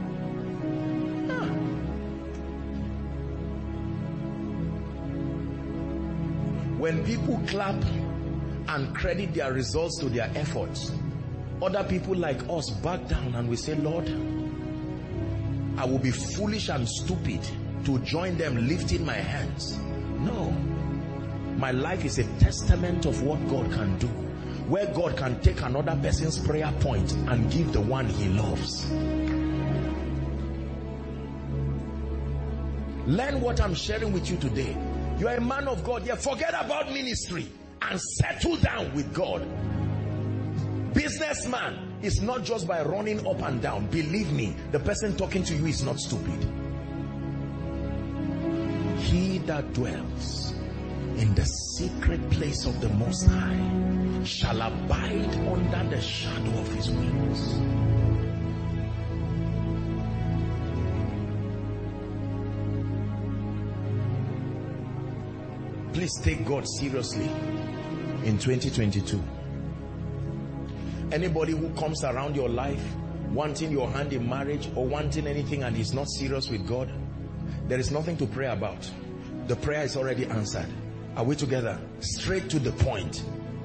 When people clap and credit their results to their efforts, other people like us back down and we say, Lord, I will be foolish and stupid to join them lifting my hands. No. My life is a testament of what God can do, where God can take another person's prayer point and give the one he loves. Learn what I'm sharing with you today. You are a man of God. Yeah, forget about ministry and settle down with God. Businessman is not just by running up and down. Believe me, the person talking to you is not stupid. He that dwells in the secret place of the Most High shall abide under the shadow of his wings. Please take God seriously in 2022. Anybody who comes around your life wanting your hand in marriage or wanting anything and is not serious with God, there is nothing to pray about. The prayer is already answered. Are we together? Straight to the point.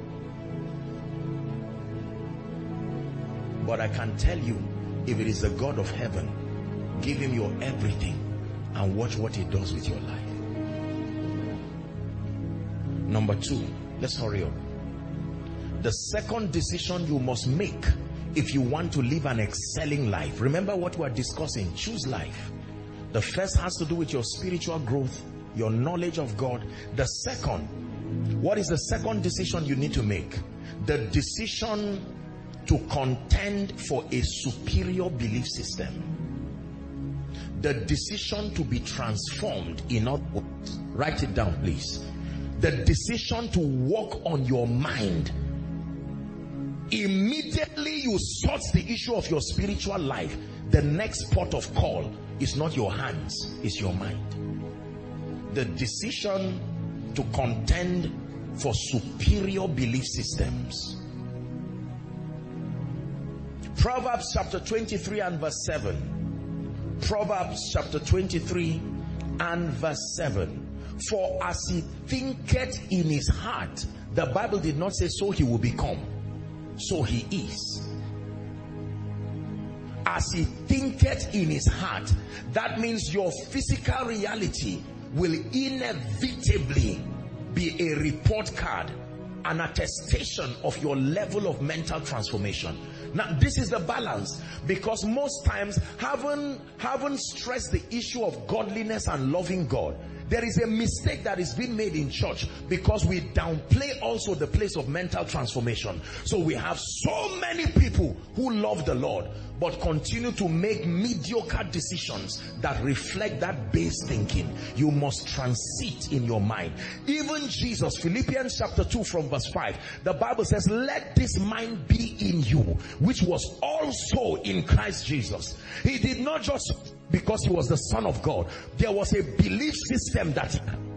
But I can tell you, if it is the God of heaven, give him your everything and watch what he does with your life. Number 2, let's hurry up. The second decision you must make if you want to live an excelling life. Remember what we are discussing. Choose life. The first has to do with your spiritual growth, your knowledge of God. The second, what is the second decision you need to make? The decision to contend for a superior belief system. The decision to be transformed in other words. Write it down, please. The decision to work on your mind. Immediately you sort the issue of your spiritual life, the next port of call is not your hands, it's your mind. The decision to contend for superior belief systems. Proverbs chapter 23 and verse 7. Proverbs chapter 23 and verse 7. For as he thinketh in his heart, the Bible did not say so he will become. So he is. As he thinketh in his heart, that means your physical reality will inevitably be a report card, an attestation of your level of mental transformation. Now this is the balance, because most times haven't stressed the issue of godliness and loving God. There is a mistake that is being made in church because we downplay also the place of mental transformation. So we have so many people who love the Lord but continue to make mediocre decisions that reflect that base thinking. You must transit in your mind. Even Jesus, Philippians chapter 2 from verse 5, the Bible says, let this mind be in you, which was also in Christ Jesus. He did not just because he was the Son of God. There was a belief system that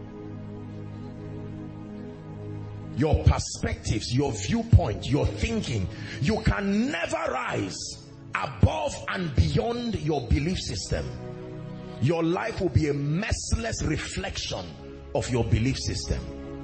your perspectives, your viewpoint, your thinking, you can never rise above and beyond your belief system. Your life will be a merciless reflection of your belief system.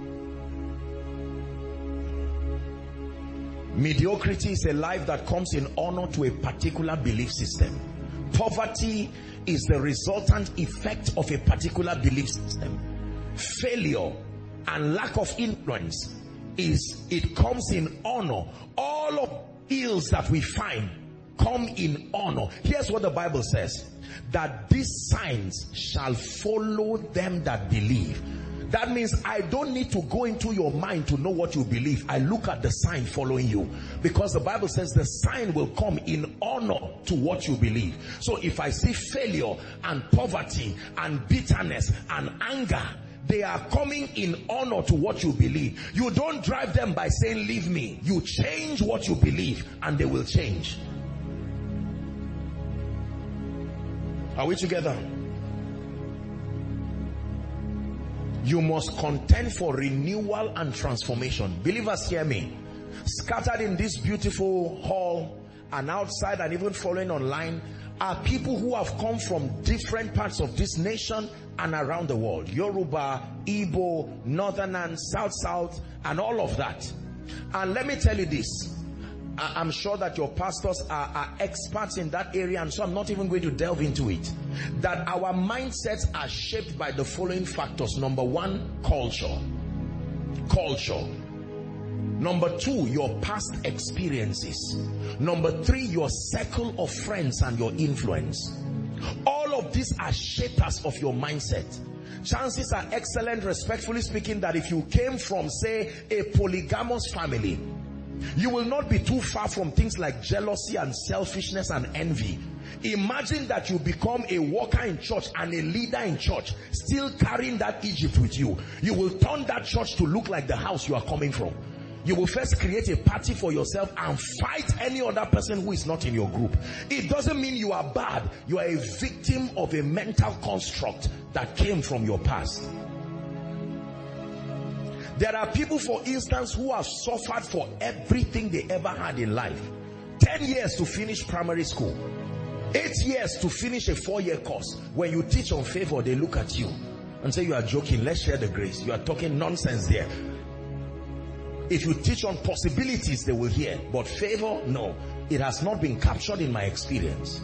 Mediocrity is a life that comes in honor to a particular belief system. Poverty is the resultant effect of a particular belief system. Failure and lack of influence it comes in honor. All of ills that we find come in honor. Here's what the Bible says, that these signs shall follow them that believe. That means I don't need to go into your mind to know what you believe. I look at the sign following you, because the Bible says the sign will come in honor to what you believe. So if I see failure and poverty and bitterness and anger, they are coming in honor to what you believe. You don't drive them by saying leave me. You change what you believe and they will change. Are we together? You must contend for renewal and transformation. Believers, hear me. Scattered in this beautiful hall and outside and even following online are people who have come from different parts of this nation and around the world. Yoruba, Igbo, Northern and South, and all of that. And let me tell you this. I'm sure that your pastors are experts in that area, and so I'm not even going to delve into it. That our mindsets are shaped by the following factors. Number one, culture. Number two, your past experiences. Number three, your circle of friends and your influence. All of these are shapers of your mindset. Chances are excellent, respectfully speaking, that if you came from, say, a polygamous family, you will not be too far from things like jealousy and selfishness and envy. Imagine that you become a worker in church and a leader in church, still carrying that Egypt with you. You will turn that church to look like the house you are coming from. You will first create a party for yourself and fight any other person who is not in your group. It doesn't mean you are bad. You are a victim of a mental construct that came from your past. There are people, for instance, who have suffered for everything they ever had in life. 10 years to finish primary school. 8 years to finish a 4-year course. When you teach on favor, they look at you and say, you are joking, let's share the grace. You are talking nonsense there. If you teach on possibilities, they will hear. But favor, no. It has not been captured in my experience.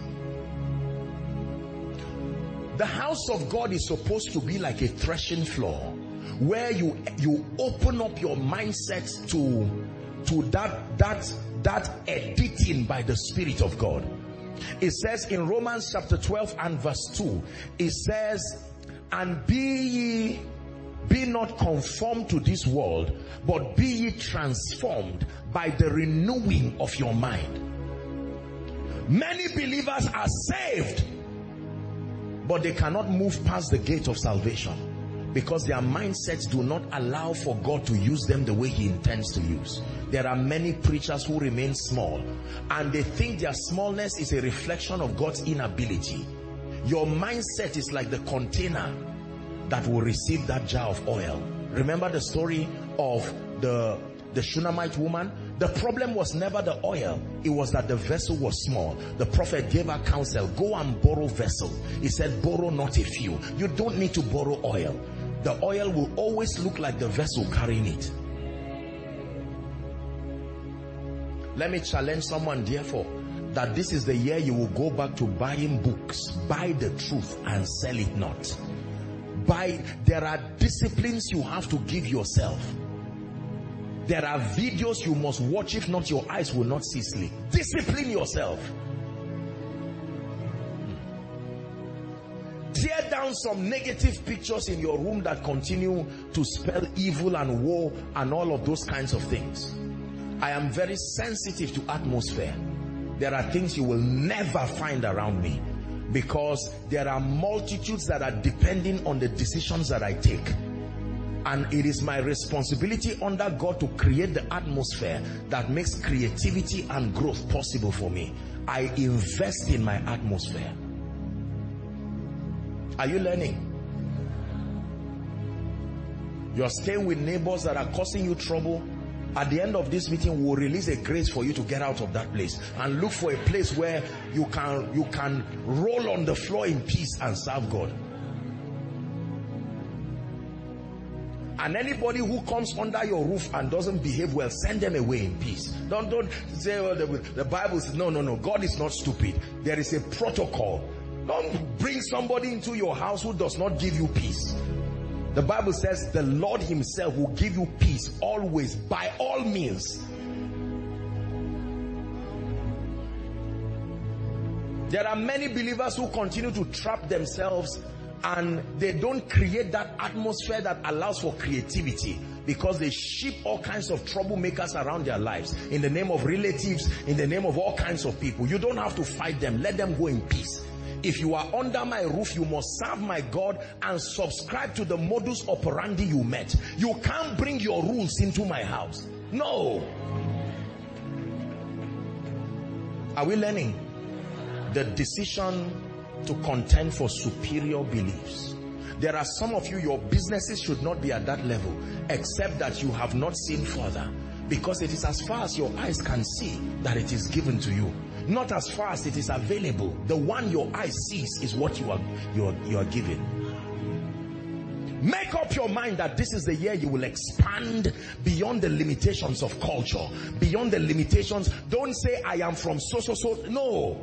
The house of God is supposed to be like a threshing floor, where you open up your mindset to that editing by the Spirit of God. It says in Romans chapter 12 and verse 2, it says, and be not conformed to this world, but be ye transformed by the renewing of your mind. Many believers are saved, but they cannot move past the gate of salvation because their mindsets do not allow for God to use them the way He intends to use. There are many preachers who remain small, and they think their smallness is a reflection of God's inability. Your mindset is like the container that will receive that jar of oil. Remember the story of the Shunammite woman? The problem was never the oil, it was that the vessel was small. The prophet gave her counsel, go and borrow vessel. He said, borrow not a few. You don't need to borrow oil. The oil will always look like the vessel carrying it. Let me challenge someone, therefore, that this is the year you will go back to buying books. Buy the truth and sell it not. There are disciplines you have to give yourself. There are videos you must watch, if not your eyes will not see sleep. Discipline yourself. Tear down some negative pictures in your room that continue to spell evil and woe and all of those kinds of things. I am very sensitive to atmosphere. There are things you will never find around me, because there are multitudes that are depending on the decisions that I take. And it is my responsibility under God to create the atmosphere that makes creativity and growth possible for me. I invest in my atmosphere. Are you learning? You're staying with neighbors that are causing you trouble, At the end of this meeting, we'll release a grace for you to get out of that place and look for a place where you can roll on the floor in peace and serve God. And anybody who comes under your roof and doesn't behave well, send them away in peace. Don't say, well, the Bible says, no. God is not stupid. There is a protocol. Don't bring somebody into your house who does not give you peace. The Bible says the Lord himself will give you peace always, by all means. There are many believers who continue to trap themselves and they don't create that atmosphere that allows for creativity, because they ship all kinds of troublemakers around their lives in the name of relatives, in the name of all kinds of people. You don't have to fight them. Let them go in peace. If you are under my roof, you must serve my God and subscribe to the modus operandi you met. You can't bring your rules into my house. No. Are we learning? The decision to contend for superior beliefs. There are some of you, your businesses should not be at that level, except that you have not seen further, because it is as far as your eyes can see that it is given to you, not as far as it is available. The one your eye sees is what you are given. Make up your mind that this is the year you will expand beyond the limitations of culture, beyond the limitations. Don't say I am from so. No.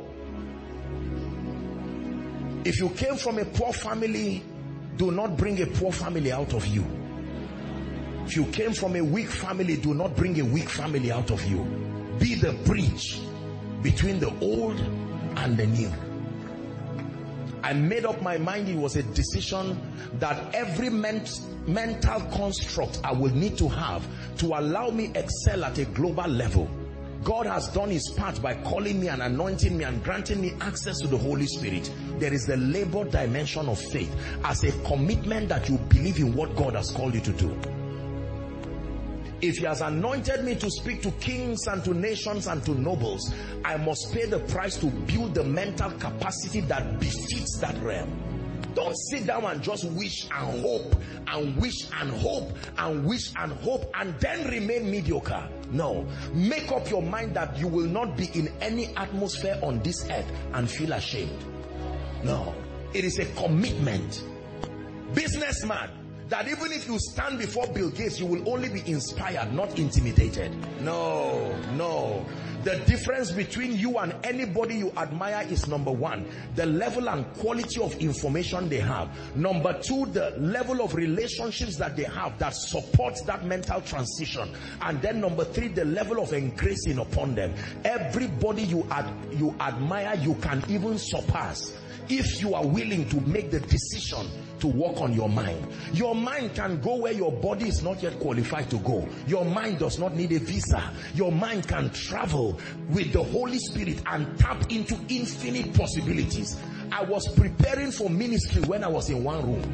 If you came from a poor family, do not bring a poor family out of you. If you came from a weak family, do not bring a weak family out of you. Be the bridge between the old and the new. I made up my mind. It was a decision that every mental construct I will need to have to allow me excel at a global level. God has done his part by calling me and anointing me and granting me access to the Holy Spirit. There is the labor dimension of faith as a commitment that you believe in what God has called you to do. If he has anointed me to speak to kings and to nations and to nobles, I must pay the price to build the mental capacity that befits that realm. Don't sit down and just wish and hope and wish and hope and wish and hope and then remain mediocre. No. Make up your mind that you will not be in any atmosphere on this earth and feel ashamed. No. It is a commitment. Businessman, that even if you stand before Bill Gates, you will only be inspired, not intimidated. No. The difference between you and anybody you admire is, number one, the level and quality of information they have. Number two, the level of relationships that they have that supports that mental transition. And then number three, the level of engracing upon them. Everybody you admire, you can even surpass if you are willing to make the decision to work on your mind. Your mind can go where your body is not yet qualified to go. Your mind does not need a visa. Your mind can travel with the Holy Spirit and tap into infinite possibilities. I was preparing for ministry when I was in one room.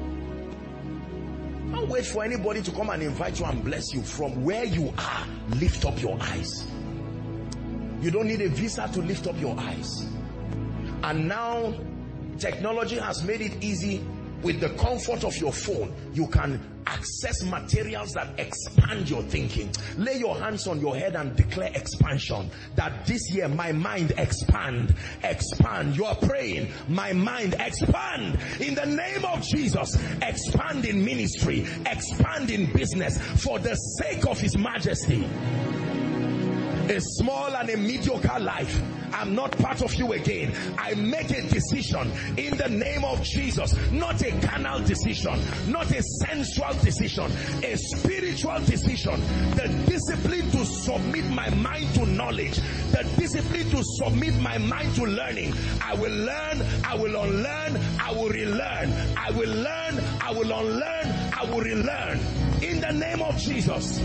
Don't wait for anybody to come and invite you and bless you. From where you are, lift up your eyes. You don't need a visa to lift up your eyes. And now technology has made it easy. With the comfort of your phone, you can access materials that expand your thinking. Lay your hands on your head and declare expansion. That this year my mind expand. You are praying, my mind expand in the name of Jesus. Expand in ministry, expand in business for the sake of his majesty. A small and a mediocre life, I'm not part of you again. I make a decision in the name of Jesus. Not a carnal decision, not a sensual decision, a spiritual decision. The discipline to submit my mind to knowledge, the discipline to submit my mind to learning. I will learn, I will unlearn, I will relearn. I will learn, I will unlearn, I will relearn. In the name of Jesus.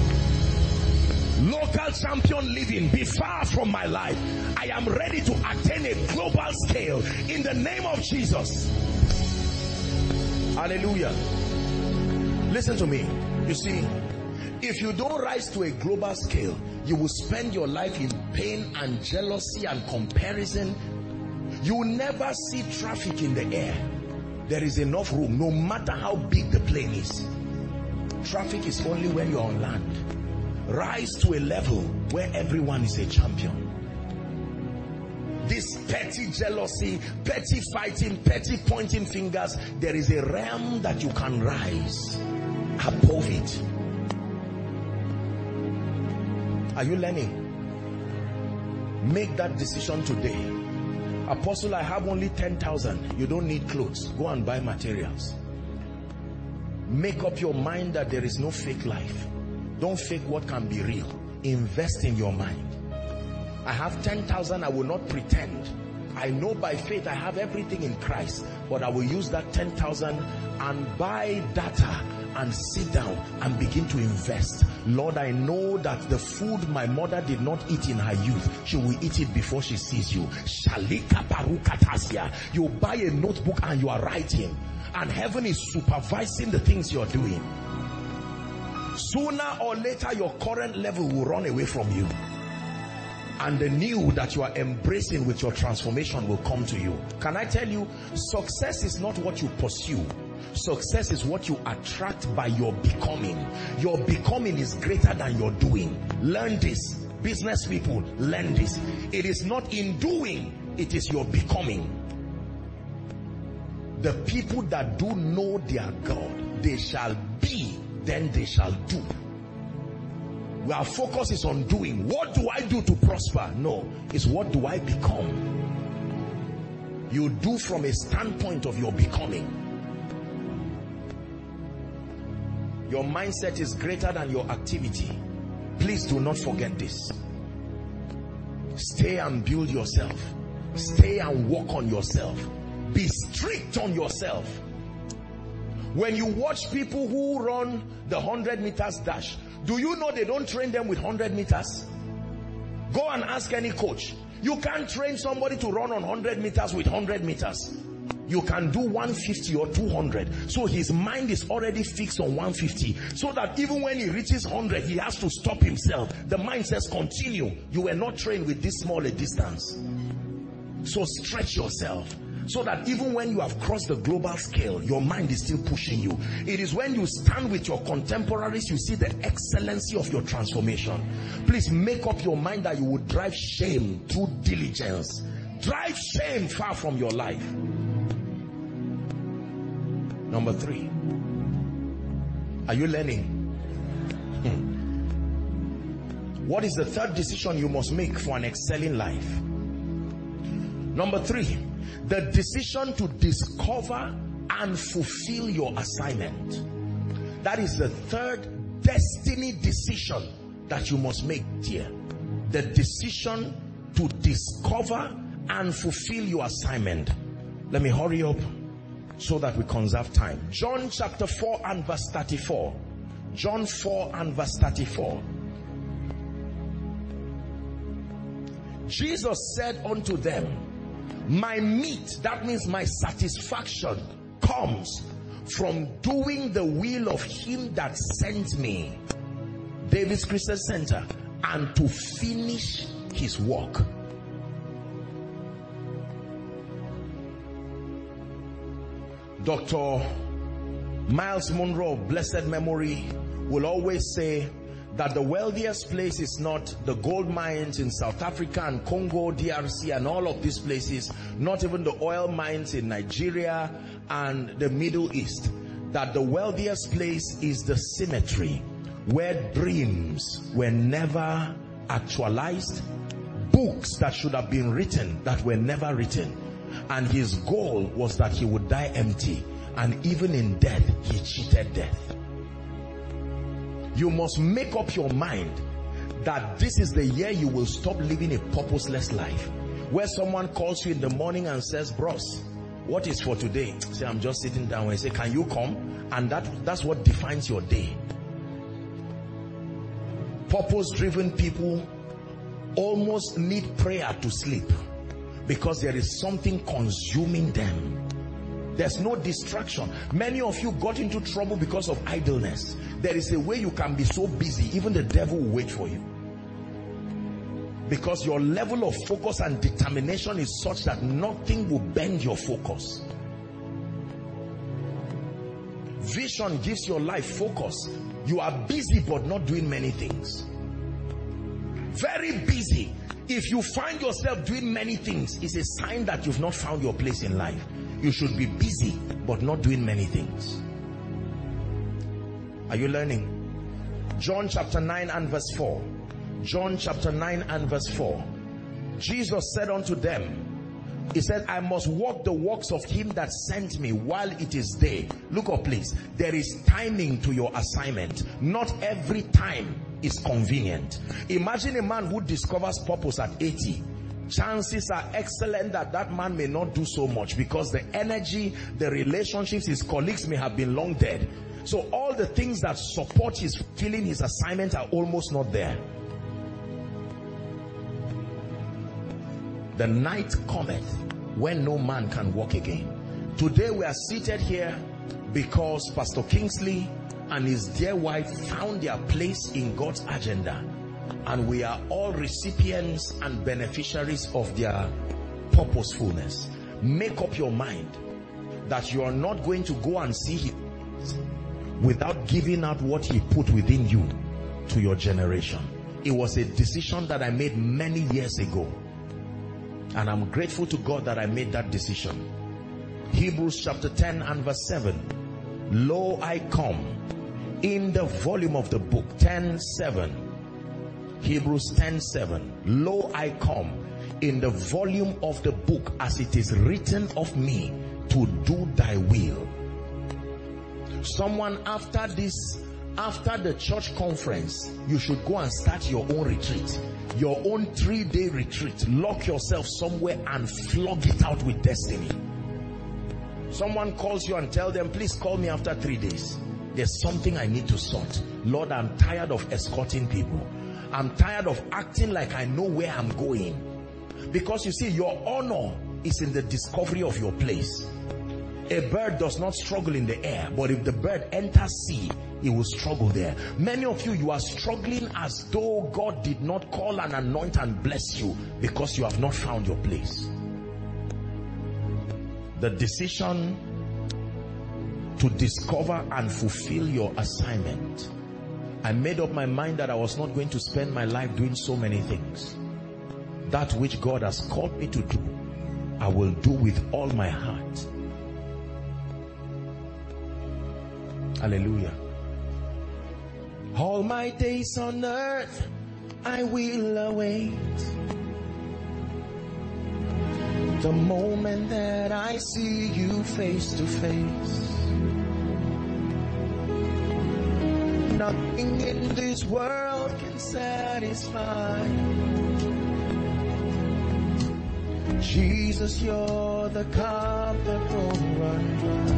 Local champion living, be far from my life. I am ready to attain a global scale in the name of Jesus. Hallelujah. Listen to me. You see, if you don't rise to a global scale, you will spend your life in pain and jealousy and comparison. You will never see traffic in the air. There is enough room, no matter how big the plane is. Traffic is only when you're on land. rise to a level where everyone is a champion. This petty jealousy, petty fighting, petty pointing fingers, there is a realm that you can rise above it. Are you learning? Make that decision today. Apostle, I have only 10,000. You don't need clothes. Go and buy materials. Make up your mind that there is no fake life. Don't fake what can be real. Invest in your mind. I have 10,000. I will not pretend. I know by faith I have everything in Christ, but I will use that 10,000 and buy data and sit down and begin to invest. Lord, I know that the food my mother did not eat in her youth, she will eat it before she sees you. Shalika parukatasia. You buy a notebook and you are writing, and heaven is supervising the things you're doing. Sooner or later, your current level will run away from you, and the new that you are embracing with your transformation will come to you. Can I tell you, success is not what you pursue. Success is what you attract by your becoming. Your becoming is greater than your doing. Learn this. Business people, learn this. It is not in doing, it is your becoming. The people that do know their God, they shall be, then they shall do. Our focus is on doing. What do I do to prosper? No, it's what do I become? You do from a standpoint of your becoming. Your mindset is greater than your activity. Please do not forget this. Stay and build yourself. Stay and work on yourself. Be strict on yourself. When you watch people who run the 100 meters dash, do you know they don't train them with 100 meters? Go and ask any coach. You can't train somebody to run on 100 meters with 100 meters. You can do 150 or 200. So his mind is already fixed on 150. So that even when he reaches 100, he has to stop himself. The mind says, continue. You were not trained with this small a distance. So stretch yourself. So that even when you have crossed the global scale, your mind is still pushing you. It is when you stand with your contemporaries, you see the excellency of your transformation. Please make up your mind that you will drive shame through diligence. Drive shame far from your life. Number 3. Are you learning? What is the third decision you must make for an excelling life? Number 3, the decision to discover and fulfill your assignment. That is the third destiny decision that you must make here. The decision to discover and fulfill your assignment. Let me hurry up so that we conserve time. John chapter 4 and verse 34. John 4 and verse 34. Jesus said unto them, my meat, that means my satisfaction, comes from doing the will of him that sent me, David's Christian Center, and to finish his work. Dr. Miles Monroe, blessed memory, will always say that the wealthiest place is not the gold mines in South Africa and Congo, DRC and all of these places, not even the oil mines in Nigeria and the Middle East. That the wealthiest place is the cemetery where dreams were never actualized, books that should have been written that were never written. And his goal was that he would die empty. And even in death, he cheated death. You must make up your mind that this is the year you will stop living a purposeless life. Where someone calls you in the morning and says, bros, what is for today? Say, I'm just sitting down. And say, can you come? And that's what defines your day. Purpose-driven people almost need prayer to sleep, because there is something consuming them. There's no distraction. Many of you got into trouble because of idleness. There is a way you can be so busy, even the devil will wait for you. Because your level of focus and determination is such that nothing will bend your focus. Vision gives your life focus. You are busy but not doing many things. Very busy. If you find yourself doing many things, it's a sign that you've not found your place in life. You should be busy, but not doing many things. Are you learning? John chapter 9 and verse 4. John chapter 9 and verse 4. Jesus said unto them, he said, I must walk the works of him that sent me while it is day. Look up, please. There is timing to your assignment. Not every time is convenient. Imagine a man who discovers purpose at 80. Chances are excellent that that man may not do so much, because the energy, the relationships, his colleagues may have been long dead. So all the things that support his filling his assignment are almost not there. The night cometh when no man can walk again. Today we are seated here because Pastor Kingsley and his dear wife found their place in God's agenda, and we are all recipients and beneficiaries of their purposefulness. Make up your mind that you are not going to go and see him without giving out what he put within you to your generation. It was a decision that I made many years ago, and I'm grateful to God that I made that decision. Hebrews chapter 10 and verse 7. Lo, I come. In the volume of the book, 10:7. Hebrews 10:7. Lo, I come in the volume of the book, as it is written of me, to do thy will. Someone after the church conference, you should go and start your own retreat, your own 3-day retreat. Lock yourself somewhere and flog it out with destiny. Someone calls you and tell them, please call me after 3 days. There's something I need to sort. Lord, I'm tired of escorting people. I'm tired of acting like I know where I'm going. Because you see, your honor is in the discovery of your place. A bird does not struggle in the air, but if the bird enters sea, it will struggle there. Many of you, you are struggling as though God did not call and anoint and bless you, because you have not found your place. The decision to discover and fulfill your assignment. I made up my mind that I was not going to spend my life doing so many things. That which God has called me to do, I will do with all my heart. Hallelujah. All my days on earth I will await the moment that I see you face to face. Nothing in this world can satisfy. Jesus, you're the cup that won't run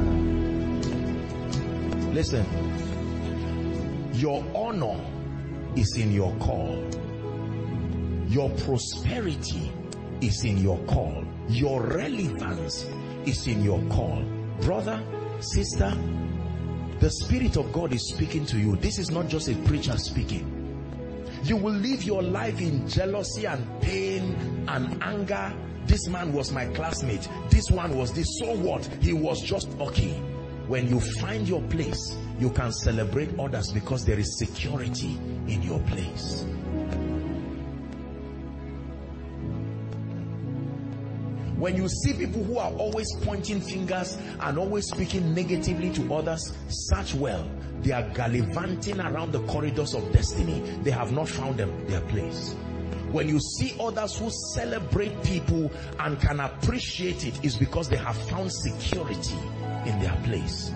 dry. Listen, your honor is in your call. Your prosperity is in your call. Your relevance is in your call. Brother, sister, the Spirit of God is speaking to you. This is not just a preacher speaking. You will live your life in jealousy and pain and anger. This man was my classmate. This one was this. So what? He was just okay. When you find your place, you can celebrate others because there is security in your place. When you see people who are always pointing fingers and always speaking negatively to others, search well. They are gallivanting around the corridors of destiny. They have not found their place. When you see others who celebrate people and can appreciate it, is because they have found security in their place.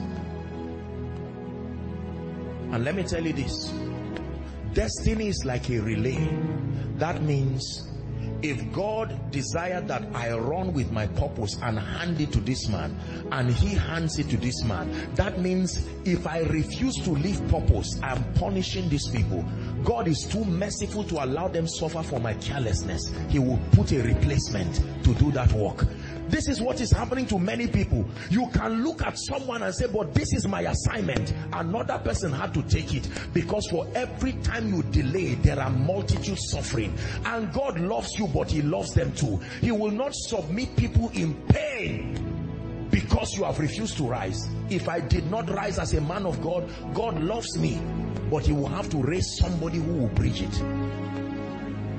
And let me tell you this, destiny is like a relay. That means if God desired that I run with my purpose and hand it to this man, and he hands it to this man, that means if I refuse to live purpose, I am punishing these people. God is too merciful to allow them suffer for my carelessness. He will put a replacement to do that work. This is what is happening to many people. You can look at someone and say, but this is my assignment. Another person had to take it, because for every time you delay, there are multitudes suffering. And God loves you, but he loves them too. He will not submit people in pain because you have refused to rise. If I did not rise as a man of God, God loves me, but he will have to raise somebody who will bridge it.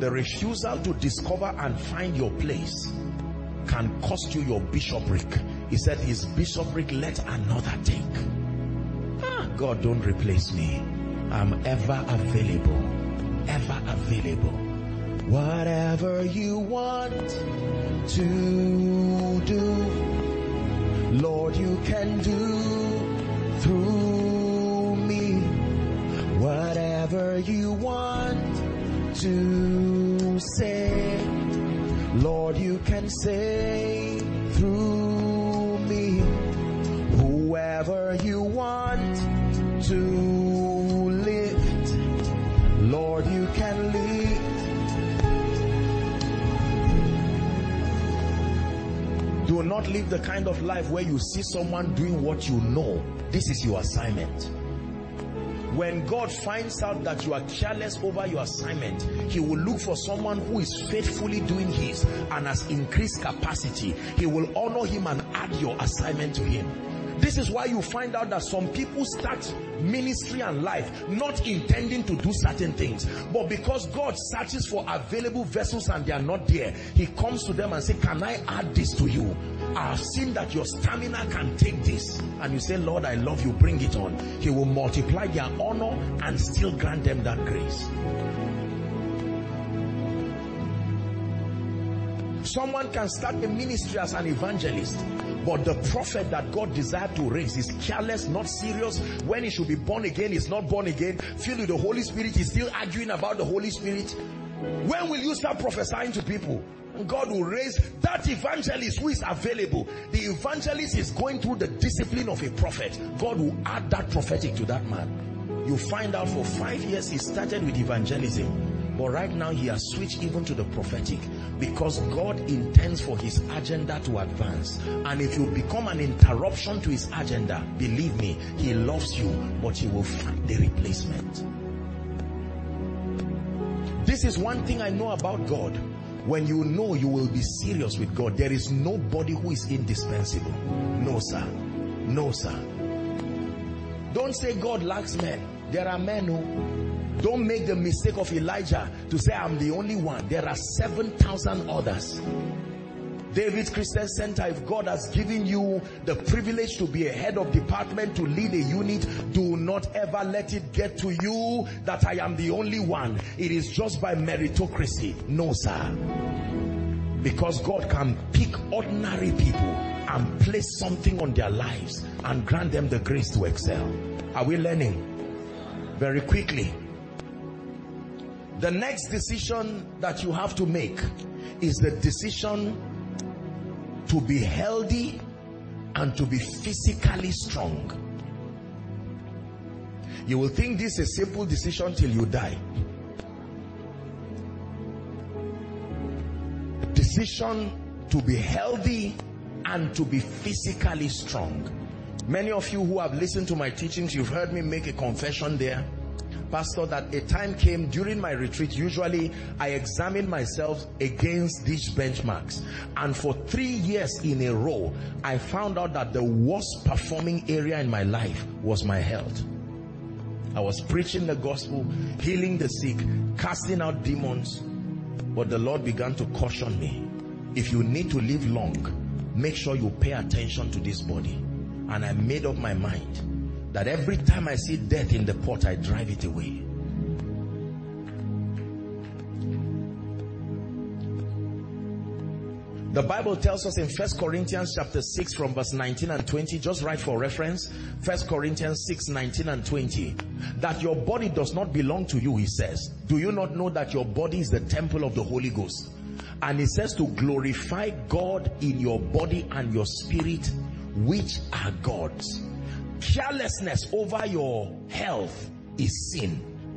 The refusal to discover and find your place can cost you your bishopric. He said his bishopric let another take. God, don't replace me. I'm ever available. Ever available. Whatever you want to do, Lord, you can do through me. Whatever you want to say, Lord, you can say through me. Whoever you want to lift, Lord, you can lift. Do not live the kind of life where you see someone doing what you know. This is your assignment. When God finds out that you are careless over your assignment, he will look for someone who is faithfully doing his and has increased capacity. He will honor him and add your assignment to him. This is why you find out that some people start ministry and life not intending to do certain things, but because God searches for available vessels and they are not there, he comes to them and says, can I add this to you? I have seen that your stamina can take this. And you say, Lord, I love you, bring it on. He will multiply their honor and still grant them that grace. Someone can start a ministry as an evangelist, but the prophet that God desired to raise is careless, not serious. When he should be born again, he's not born again. Filled with the Holy Spirit, he's still arguing about the Holy Spirit. When will you start prophesying to people? God will raise that evangelist who is available. The evangelist is going through the discipline of a prophet. God will add that prophetic to that man. You find out for 5 years he started with evangelism, but right now he has switched even to the prophetic, because God intends for his agenda to advance. And if you become an interruption to his agenda, believe me, he loves you, but he will find the replacement. This is one thing I know about God. When you know, you will be serious with God. There is nobody who is indispensable. No, sir. No, sir. Don't say God lacks men. There are men who... Don't make the mistake of Elijah to say, I'm the only one. There are 7,000 others. David's Christian Center, if God has given you the privilege to be a head of department, to lead a unit, do not ever let it get to you that I am the only one. It is just by meritocracy. No, sir. Because God can pick ordinary people and place something on their lives and grant them the grace to excel. Are we learning? Very quickly. The next decision that you have to make is the decision to be healthy and to be physically strong. You will think this is a simple decision till you die. Decision to be healthy and to be physically strong. Many of you who have listened to my teachings, you've heard me make a confession there, Pastor, that a time came during my retreat. Usually I examine myself against these benchmarks, and for 3 years in a row I found out that the worst performing area in my life was my health. I was preaching the gospel, healing the sick, casting out demons, but the Lord began to caution me. If you need to live long, make sure you pay attention to this body. And I made up my mind that every time I see death in the pot, I drive it away. The Bible tells us in 1 Corinthians chapter 6 from verse 19 and 20, just write for reference, 1 Corinthians 6, 19 and 20, that your body does not belong to you, he says. Do you not know that your body is the temple of the Holy Ghost? And he says to glorify God in your body and your spirit, which are God's. Carelessness over your health is sin.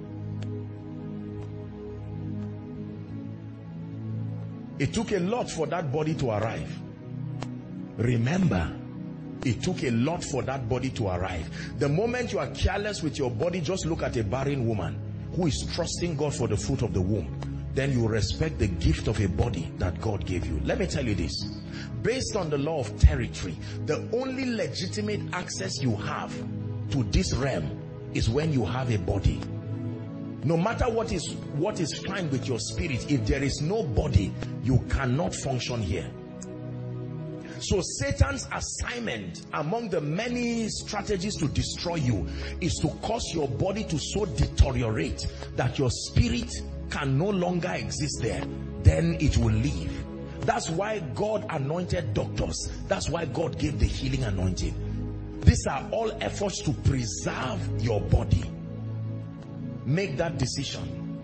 It took a lot for that body to arrive. Remember, it took a lot for that body to arrive. The moment you are careless with your body, just look at a barren woman who is trusting God for the fruit of the womb. Then you respect the gift of a body that God gave you. Let me tell you this. Based on the law of territory, the only legitimate access you have to this realm is when you have a body. No matter what is fine with your spirit, if there is no body, you cannot function here. So Satan's assignment among the many strategies to destroy you is to cause your body to so deteriorate that your spirit can no longer exist there. Then it will leave. That's why God anointed doctors. That's why God gave the healing anointing. These are all efforts to preserve your body. Make that decision.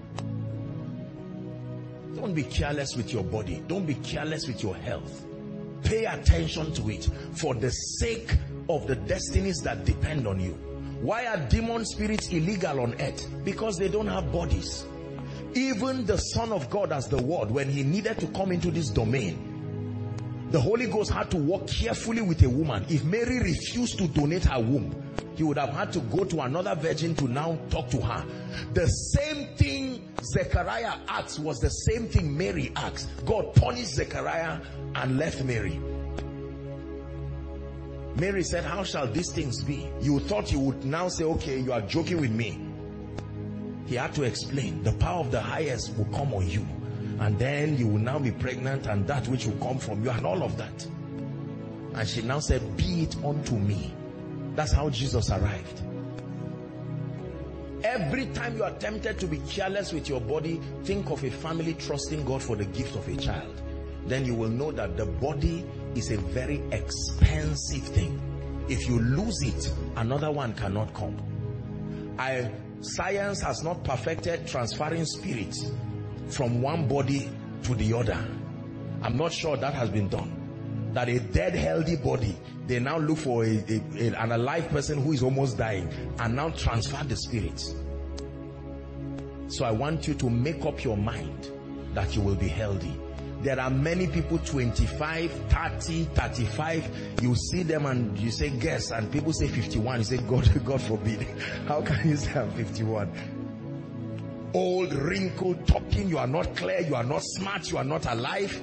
Don't be careless with your body. Don't be careless with your health. Pay attention to it for the sake of the destinies that depend on you. Why are demon spirits illegal on earth? Because they don't have bodies. Even the Son of God as the Word, when he needed to come into this domain, the Holy Ghost had to walk carefully with a woman. If Mary refused to donate her womb, he would have had to go to another virgin to now talk to her. The same thing Zechariah asked was the same thing Mary asked. God punished Zechariah and left Mary. Mary said, how shall these things be? You thought he would now say, okay, you are joking with me. He had to explain, the power of the highest will come on you. And then you will now be pregnant, and that which will come from you, and all of that. And she now said, be it unto me. That's how Jesus arrived. Every time you are tempted to be careless with your body, think of a family trusting God for the gift of a child. Then you will know that the body is a very expensive thing. If you lose it, another one cannot come. Science has not perfected transferring spirits from one body to the other. I'm not sure that has been done. That a dead healthy body, they now look for an alive person who is almost dying and now transfer the spirits. So I want you to make up your mind that you will be healthy. There are many people 25, 30, 35. You see them and you say guess, and people say 51. You say God forbid. How can you say I'm 51? Old, wrinkled, talking, you are not clear, you are not smart, you are not alive.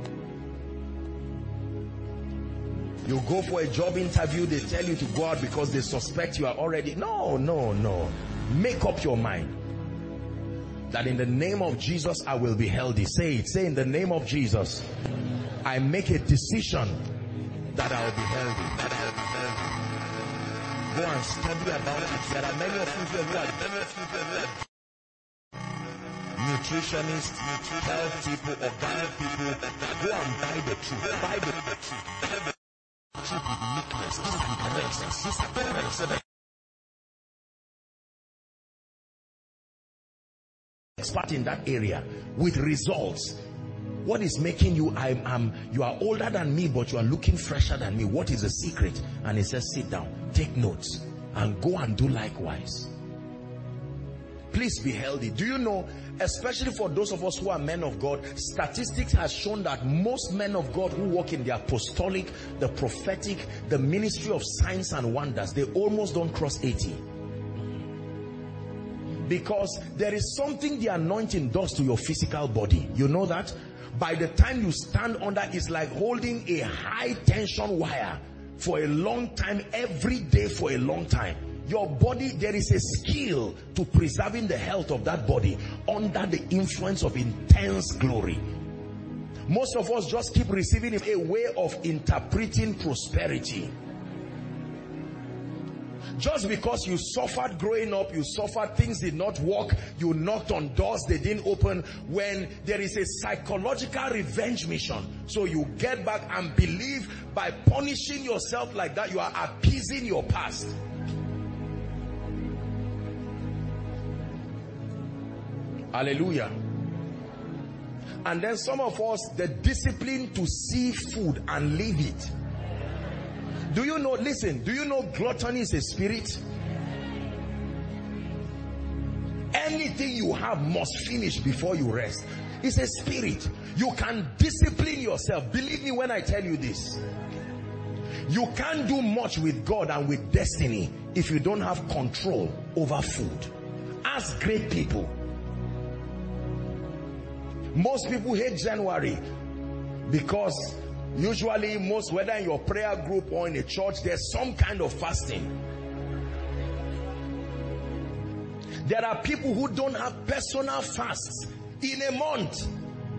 You go for a job interview, they tell you to go out because they suspect you are already... No. Make up your mind that in the name of Jesus I will be healthy. Say it. Say, in the name of Jesus I make a decision that I will be healthy. That I will be healthy. Go and study about it. There are many of you who are nutritionists, health people, organic people. Go and buy the truth. Buy the truth. Expert in that area with results. What is making you? You are older than me, but you are looking fresher than me. What is the secret? And he says, sit down, take notes, and go and do likewise. Please be healthy. Do you know, especially for those of us who are men of God, statistics has shown that most men of God who work in the apostolic, the prophetic, the ministry of signs and wonders, they almost don't cross 80. Because there is something the anointing does to your physical body. You know that? By the time you stand under, it's like holding a high tension wire for a long time, every day for a long time. Your body, there is a skill to preserving the health of that body under the influence of intense glory. Most of us just keep receiving a way of interpreting prosperity. Just because you suffered growing up, you suffered, things did not work, you knocked on doors, they didn't open. When there is a psychological revenge mission, so you get back and believe by punishing yourself like that, you are appeasing your past. Hallelujah. And then some of us, the discipline to see food and leave it. Do you know, listen, do you know gluttony is a spirit? Anything you have must finish before you rest. It's a spirit. You can discipline yourself. Believe me when I tell you this. You can't do much with God and with destiny if you don't have control over food. Ask great people. Most people hate January because usually whether in your prayer group or in a church, there's some kind of fasting. There are people who don't have personal fasts in a month.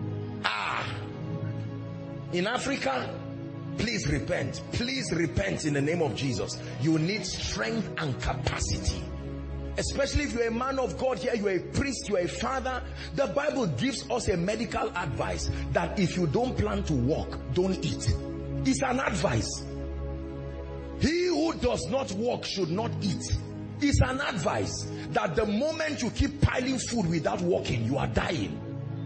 In Africa, please repent. Please repent in the name of Jesus. You need strength and capacity. Especially if you're a man of God here, you're a priest, you're a father. The Bible gives us a medical advice that if you don't plan to walk, don't eat. It's an advice. He who does not walk should not eat. It's an advice that the moment you keep piling food without walking, you are dying.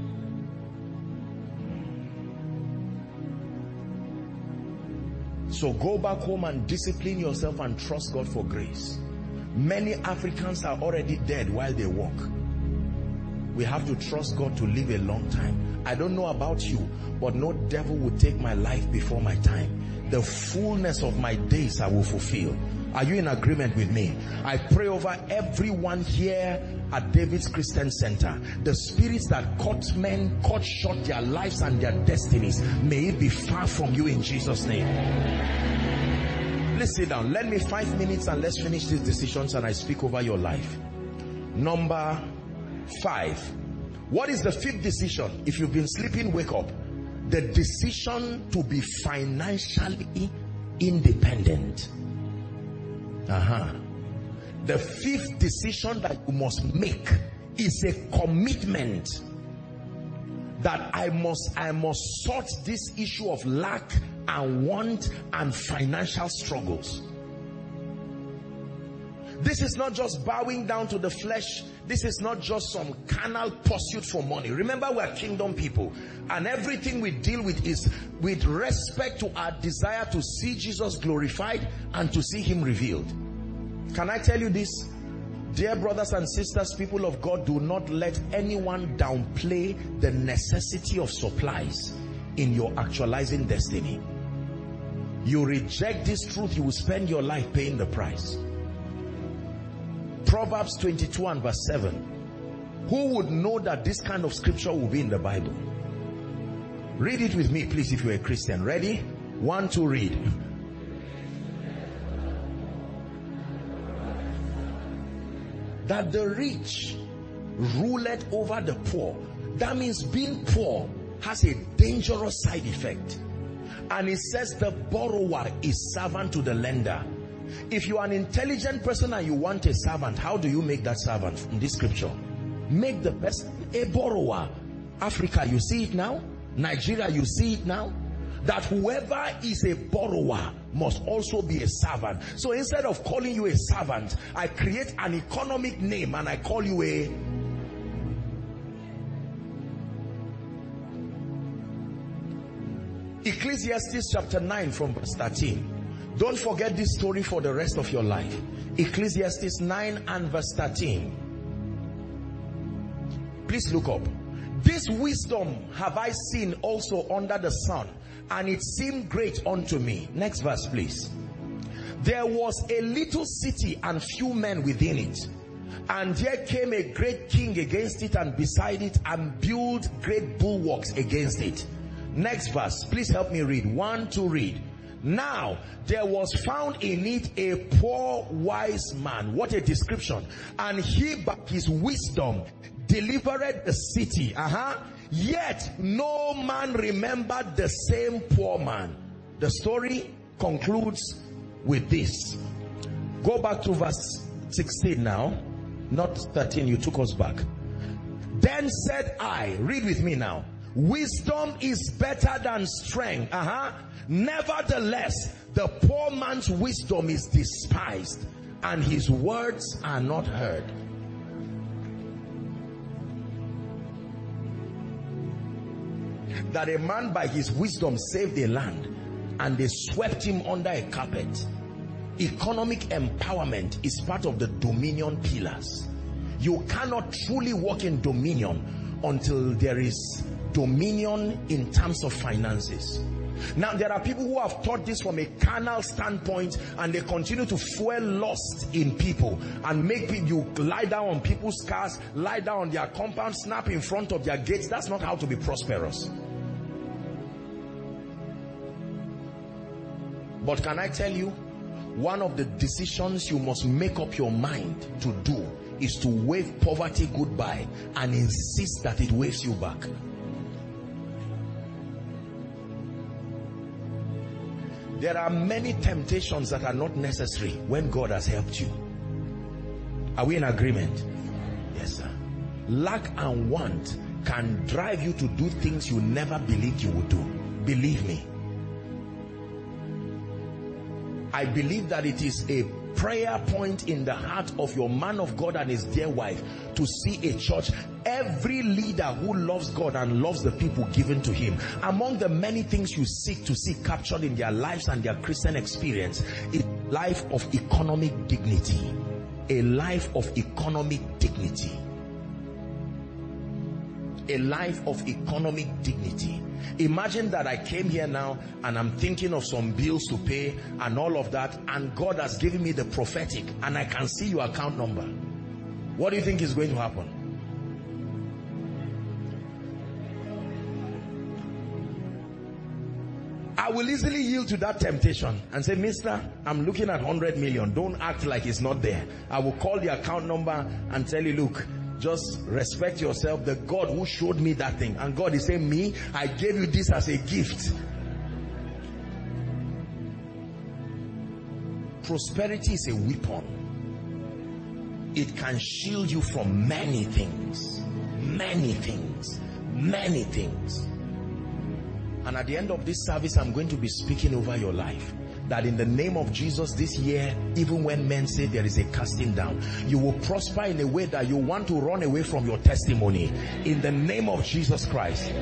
So go back home and discipline yourself and trust God for grace. Many Africans are already dead while they walk. We have to trust God to live a long time. I don't know about you, but no devil will take my life before my time. The fullness of my days I will fulfill. Are you in agreement with me? I pray over everyone here at David's Christian Center. The spirits that cut men, cut short their lives and their destinies, may it be far from you in Jesus' name. Please sit down. Let me 5 minutes and let's finish these decisions and I speak over your life. Number 5. What is the 5th decision? If you've been sleeping, wake up. The decision to be financially independent. The 5th decision that you must make is a commitment that I must sort this issue of lack and want and financial struggles. This is not just bowing down to the flesh. This is not just some carnal pursuit for money. Remember, we are kingdom people, and everything we deal with is with respect to our desire to see Jesus glorified and to see him revealed. Can I tell you this? Dear brothers and sisters, people of God, do not let anyone downplay the necessity of supplies in your actualizing destiny. You reject this truth, you will spend your life paying the price. Proverbs 22 and verse 7. Who would know that this kind of scripture will be in the Bible? Read it with me, please, if you're a Christian. Ready? 1, 2, read. That the rich ruleth over the poor. That means being poor has a dangerous side effect. And it says the borrower is servant to the lender. If you are an intelligent person and you want a servant, how do you make that servant in this scripture? Make the person a borrower. Africa, you see it now. Nigeria, you see it now. That whoever is a borrower must also be a servant. So instead of calling you a servant, I create an economic name and I call you a... Ecclesiastes chapter 9 from verse 13. Don't forget this story for the rest of your life. Ecclesiastes 9 and verse 13. Please look up. This wisdom have I seen also under the sun, and it seemed great unto me. Next verse, please. There was a little city and few men within it, and there came a great king against it and beside it, and built great bulwarks against it. Next verse, please help me read. 1, 2, read. Now there was found in it a poor wise man. What a description. And he by his wisdom delivered the city. Yet no man remembered the same poor man. The story concludes with this. Go back to verse 16 now. Not 13, you took us back. Then said I, read with me now. Wisdom is better than strength. Nevertheless, the poor man's wisdom is despised, and his words are not heard. That a man by his wisdom saved a land, and they swept him under a carpet. Economic empowerment is part of the dominion pillars. You cannot truly walk in dominion until there is dominion in terms of finances. Now there are people who have taught this from a carnal standpoint, and they continue to fuel lust in people and make you lie down on people's cars, lie down on their compound, snap in front of their gates. That's not how to be prosperous. But can I tell you, one of the decisions you must make up your mind to do is to wave poverty goodbye and insist that it waves you back. There are many temptations that are not necessary when God has helped you. Are we in agreement? Yes, sir. Lack and want can drive you to do things you never believed you would do. Believe me. I believe that it is a prayer point in the heart of your man of God and his dear wife to see a church, every leader who loves God and loves the people given to him. Among the many things you seek to see captured in their lives and their Christian experience is a life of economic dignity. A life of economic dignity. A life of economic dignity. Imagine that I came here now and I'm thinking of some bills to pay and all of that, and God has given me the prophetic and I can see your account number. What do you think is going to happen? I will easily yield to that temptation and say, mister, I'm looking at 100 million. Don't act like it's not there. I will call the account number and tell you, look, just respect yourself. The God who showed me that thing. And God is saying, me, I gave you this as a gift. Prosperity is a weapon. It can shield you from many things. Many things. Many things. And at the end of this service, I'm going to be speaking over your life. That in the name of Jesus this year, even when men say there is a casting down, you will prosper in a way that you want to run away from your testimony. In the name of Jesus Christ.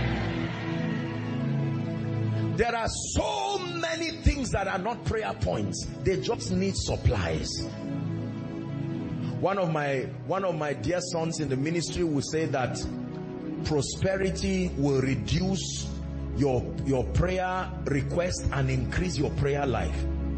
There are so many things that are not prayer points. They just need supplies. One of my dear sons in the ministry will say that prosperity will reduce your prayer request and increase your prayer life.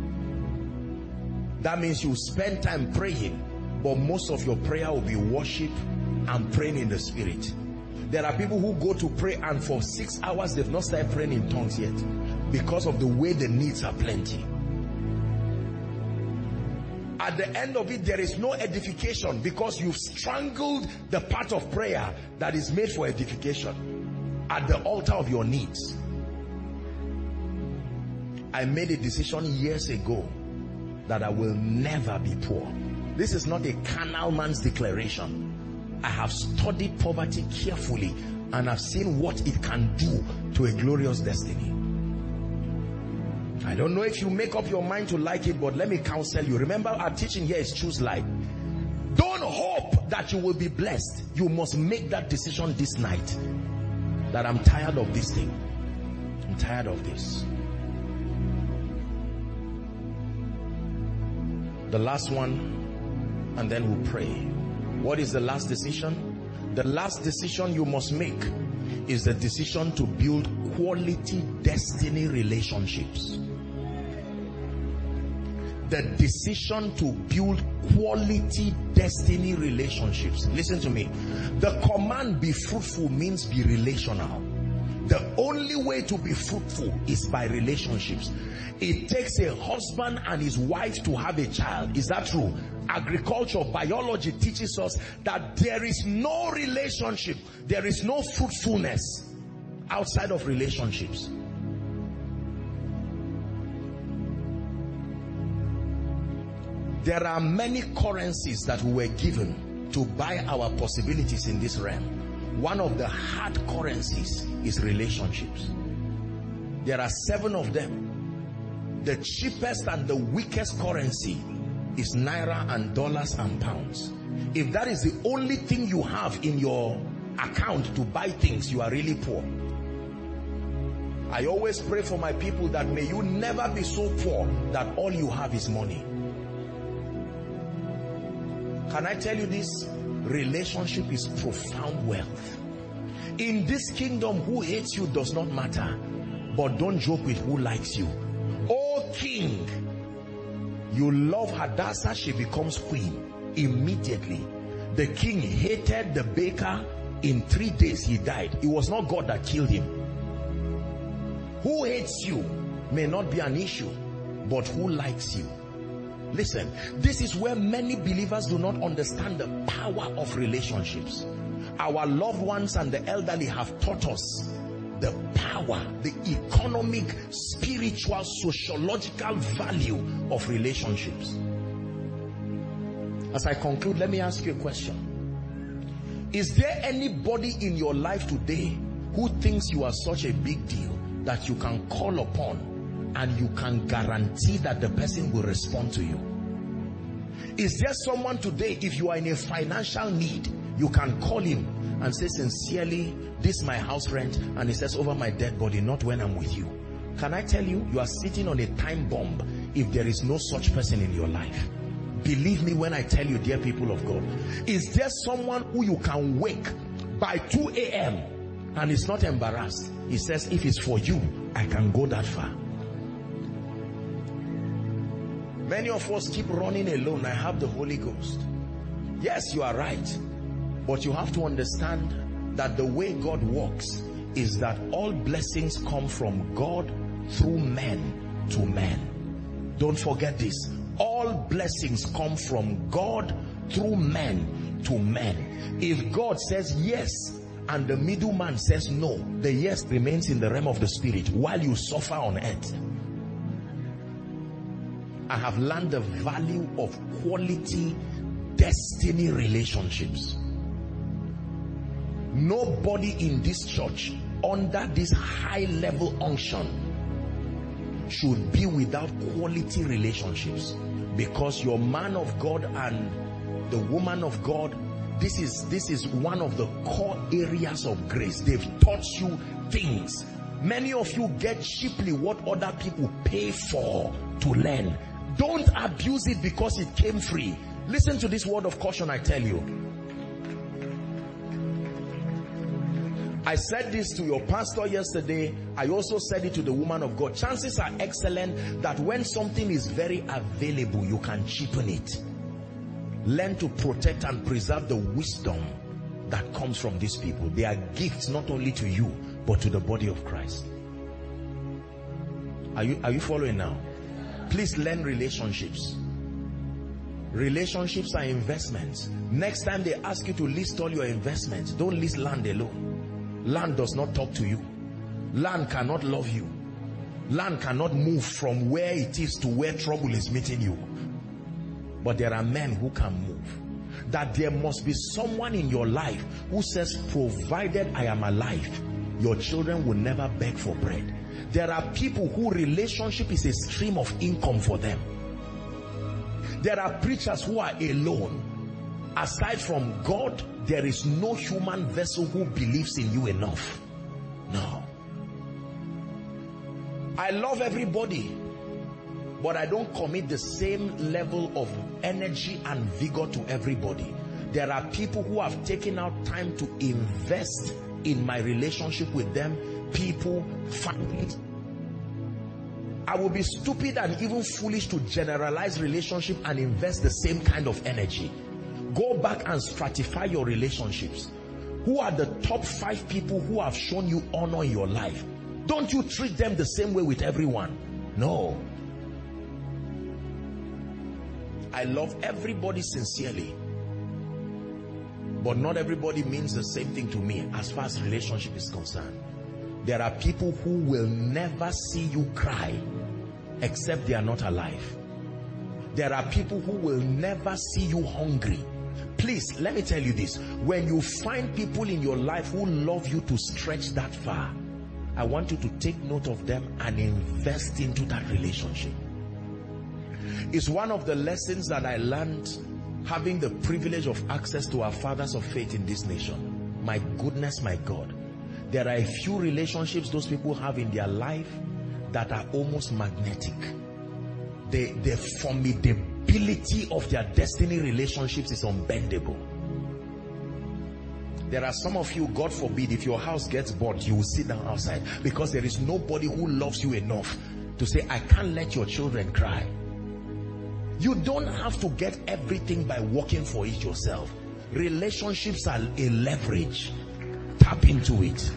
That means you spend time praying, but most of your prayer will be worship and praying in the spirit. There are people who go to pray and for 6 hours they've not started praying in tongues yet, because of the way the needs are plenty. At the end of it, there is no edification because you've strangled the part of prayer that is made for edification at the altar of your needs. I made a decision years ago that I will never be poor. This is not a carnal man's declaration. I have studied poverty carefully and I've seen what it can do to a glorious destiny. I don't know if you make up your mind to like it, but let me counsel you. Remember, our teaching here is choose life. Don't hope that you will be blessed. You must make that decision this night. That I'm tired of this thing. I'm tired of this. The last one, and then we'll pray. What is the last decision? The last decision you must make is the decision to build quality destiny relationships. The decision to build quality destiny relationships. Listen to me. The command be fruitful means be relational. The only way to be fruitful is by relationships. It takes a husband and his wife to have a child. Is that true? Agriculture, biology teaches us that there is no relationship, there is no fruitfulness outside of relationships. There are many currencies that we were given to buy our possibilities in this realm. One of the hard currencies is relationships. There are 7 of them. The cheapest and the weakest currency is naira and dollars and pounds. If that is the only thing you have in your account to buy things, you are really poor. I always pray for my people that may you never be so poor that all you have is money. Can I tell you this? Relationship is profound wealth. In this kingdom, who hates you does not matter, but don't joke with who likes you. Oh king, you love Hadassah, she becomes queen immediately. The king hated the baker. In 3 days he died. It was not God that killed him. Who hates you may not be an issue, but who likes you? Listen, this is where many believers do not understand the power of relationships. Our loved ones and the elderly have taught us the power, the economic, spiritual, sociological value of relationships. As I conclude, let me ask you a question. Is there anybody in your life today who thinks you are such a big deal that you can call upon and you can guarantee that the person will respond to you? Is there someone today, if you are in a financial need, you can call him and say, sincerely, this is my house rent, and he says, over my dead body, not when I'm with you? Can I tell you, you are sitting on a time bomb if there is no such person in your life. Believe me when I tell you, dear people of God. Is there someone who you can wake by 2 a.m. and is not embarrassed? He says, if it's for you, I can go that far. Many of us keep running alone. I have the Holy Ghost. Yes, you are right. But you have to understand that the way God works is that all blessings come from God through men to men. Don't forget this. All blessings come from God through men to men. If God says yes and the middleman says no, the yes remains in the realm of the spirit while you suffer on earth. I have learned the value of quality destiny relationships. Nobody in this church under this high level unction should be without quality relationships, because your man of God and the woman of God, this is one of the core areas of grace. They've taught you things. Many of you get cheaply what other people pay for to learn. Don't abuse it because it came free. Listen to this word of caution I tell you. I said this to your pastor yesterday. I also said it to the woman of God. Chances are excellent that when something is very available, you can cheapen it. Learn to protect and preserve the wisdom that comes from these people. They are gifts not only to you, but to the body of Christ. Are you following now? Please learn relationships. Relationships are investments. Next time they ask you to list all your investments, don't list land alone. Land does not talk to you. Land cannot love you. Land cannot move from where it is to where trouble is meeting you. But there are men who can move. That there must be someone in your life who says, provided I am alive, your children will never beg for bread. There are people who relationship is a stream of income for them. There are preachers who are alone. Aside from God, there is no human vessel who believes in you enough. No. I love everybody, but I don't commit the same level of energy and vigor to everybody. There are people who have taken out time to invest in my relationship with them. People, families. I will be stupid and even foolish to generalize relationship and invest the same kind of energy. Go back and stratify your relationships. Who are the top 5 people who have shown you honor in your life? Don't you treat them the same way with everyone. No. I love everybody sincerely, but not everybody means the same thing to me as far as relationship is concerned. There are people who will never see you cry except they are not alive. There are people who will never see you hungry. Please, let me tell you this. When you find people in your life who love you to stretch that far, I want you to take note of them and invest into that relationship. It's one of the lessons that I learned having the privilege of access to our fathers of faith in this nation. My goodness, my God. There are a few relationships those people have in their life that are almost magnetic. The formidability of their destiny relationships is unbendable. There are some of you, God forbid, if your house gets bored, you will sit down outside, because there is nobody who loves you enough to say, I can't let your children cry. You don't have to get everything by working for it yourself. Relationships are a leverage. Tap into it.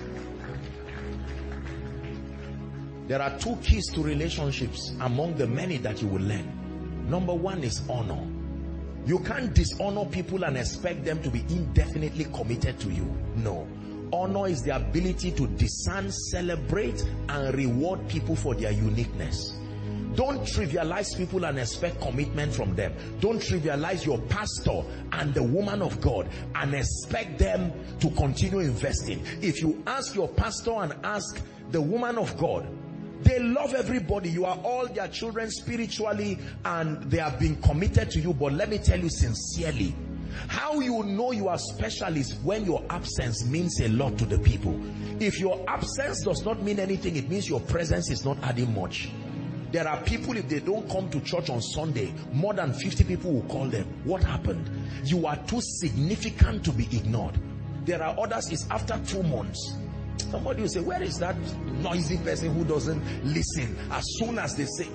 There are 2 keys to relationships among the many that you will learn. Number one is honor. You can't dishonor people and expect them to be indefinitely committed to you. No. Honor is the ability to discern, celebrate, and reward people for their uniqueness. Don't trivialize people and expect commitment from them. Don't trivialize your pastor and the woman of God and expect them to continue investing. If you ask your pastor and ask the woman of God, they love everybody. You are all their children spiritually and they have been committed to you. But let me tell you sincerely, how you know you are special is when your absence means a lot to the people. If your absence does not mean anything, it means your presence is not adding much. There are people, if they don't come to church on Sunday, more than 50 people will call them. What happened? You are too significant to be ignored. There are others, it's after 2 months. Somebody will say, where is that noisy person who doesn't listen? As soon as they say,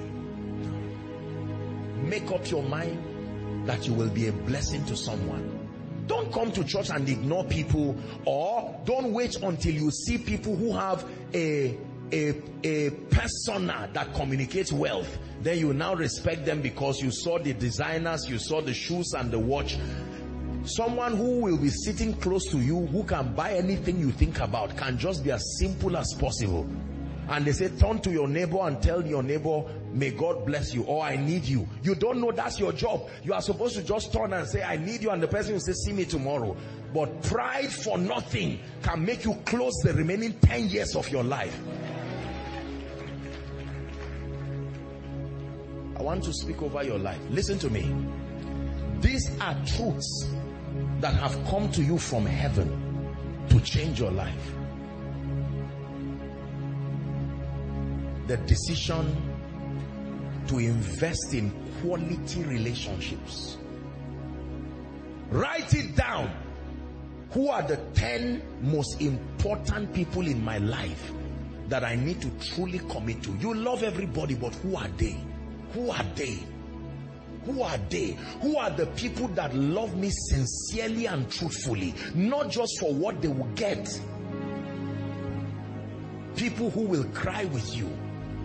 make up your mind that you will be a blessing to someone. Don't come to church and ignore people, or don't wait until you see people who have a persona that communicates wealth. Then you now respect them because you saw the designers, you saw the shoes and the watch. Someone who will be sitting close to you, who can buy anything you think about, can just be as simple as possible. And they say, turn to your neighbor and tell your neighbor, may God bless you, or I need you. You don't know that's your job. You are supposed to just turn and say, I need you, and the person will say, see me tomorrow. But pride for nothing can make you close the remaining 10 years of your life. I want to speak over your life. Listen to me. These are truths that have come to you from heaven to change your life. The decision to invest in quality relationships. Write it down. Who are the 10 most important people in my life that I need to truly commit to? You love everybody, but who are they? Who are they? Who are they? Who are the people that love me sincerely and truthfully, not just for what they will get? People who will cry with you.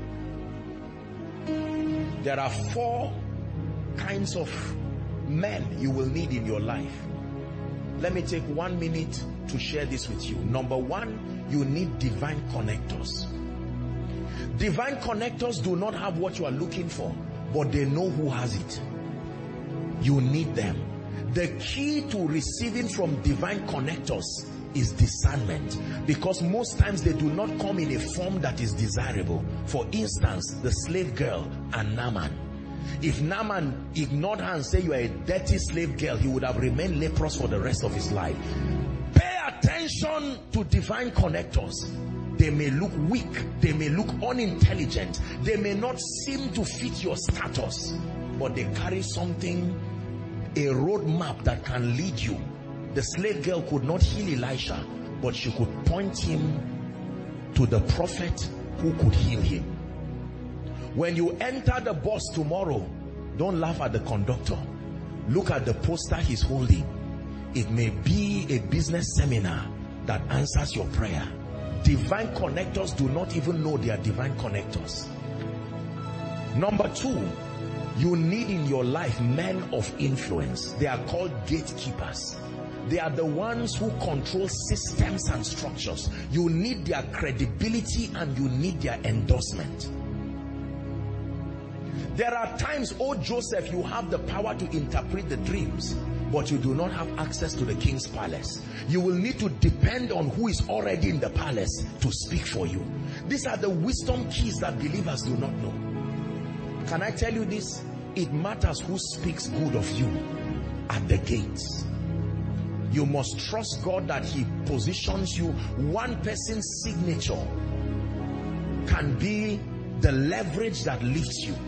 There are 4 kinds of men you will need in your life. Let me take 1 minute to share this with you. Number 1, you need divine connectors. Divine connectors do not have what you are looking for, but they know who has it. You need them. The key to receiving from divine connectors is discernment, because most times they do not come in a form that is desirable. For instance, the slave girl and Naaman. If Naaman ignored her and said you are a dirty slave girl, he would have remained leprous for the rest of his life. Pay attention to divine connectors. They may look weak, they may look unintelligent, they may not seem to fit your status, but they carry something, a roadmap that can lead you. The slave girl could not heal Elisha, but she could point him to the prophet who could heal him. When you enter the bus tomorrow, don't laugh at the conductor. Look at the poster he's holding. It may be a business seminar that answers your prayer. Divine connectors do not even know they are divine connectors. Number 2, you need in your life men of influence. They are called gatekeepers. They are the ones who control systems and structures. You need their credibility and you need their endorsement. There are times, oh Joseph, you have the power to interpret the dreams, but you do not have access to the king's palace. You will need to depend on who is already in the palace to speak for you. These are the wisdom keys that believers do not know. Can I tell you this? It matters who speaks good of you at the gates. You must trust God that he positions you. One person's signature can be the leverage that lifts you.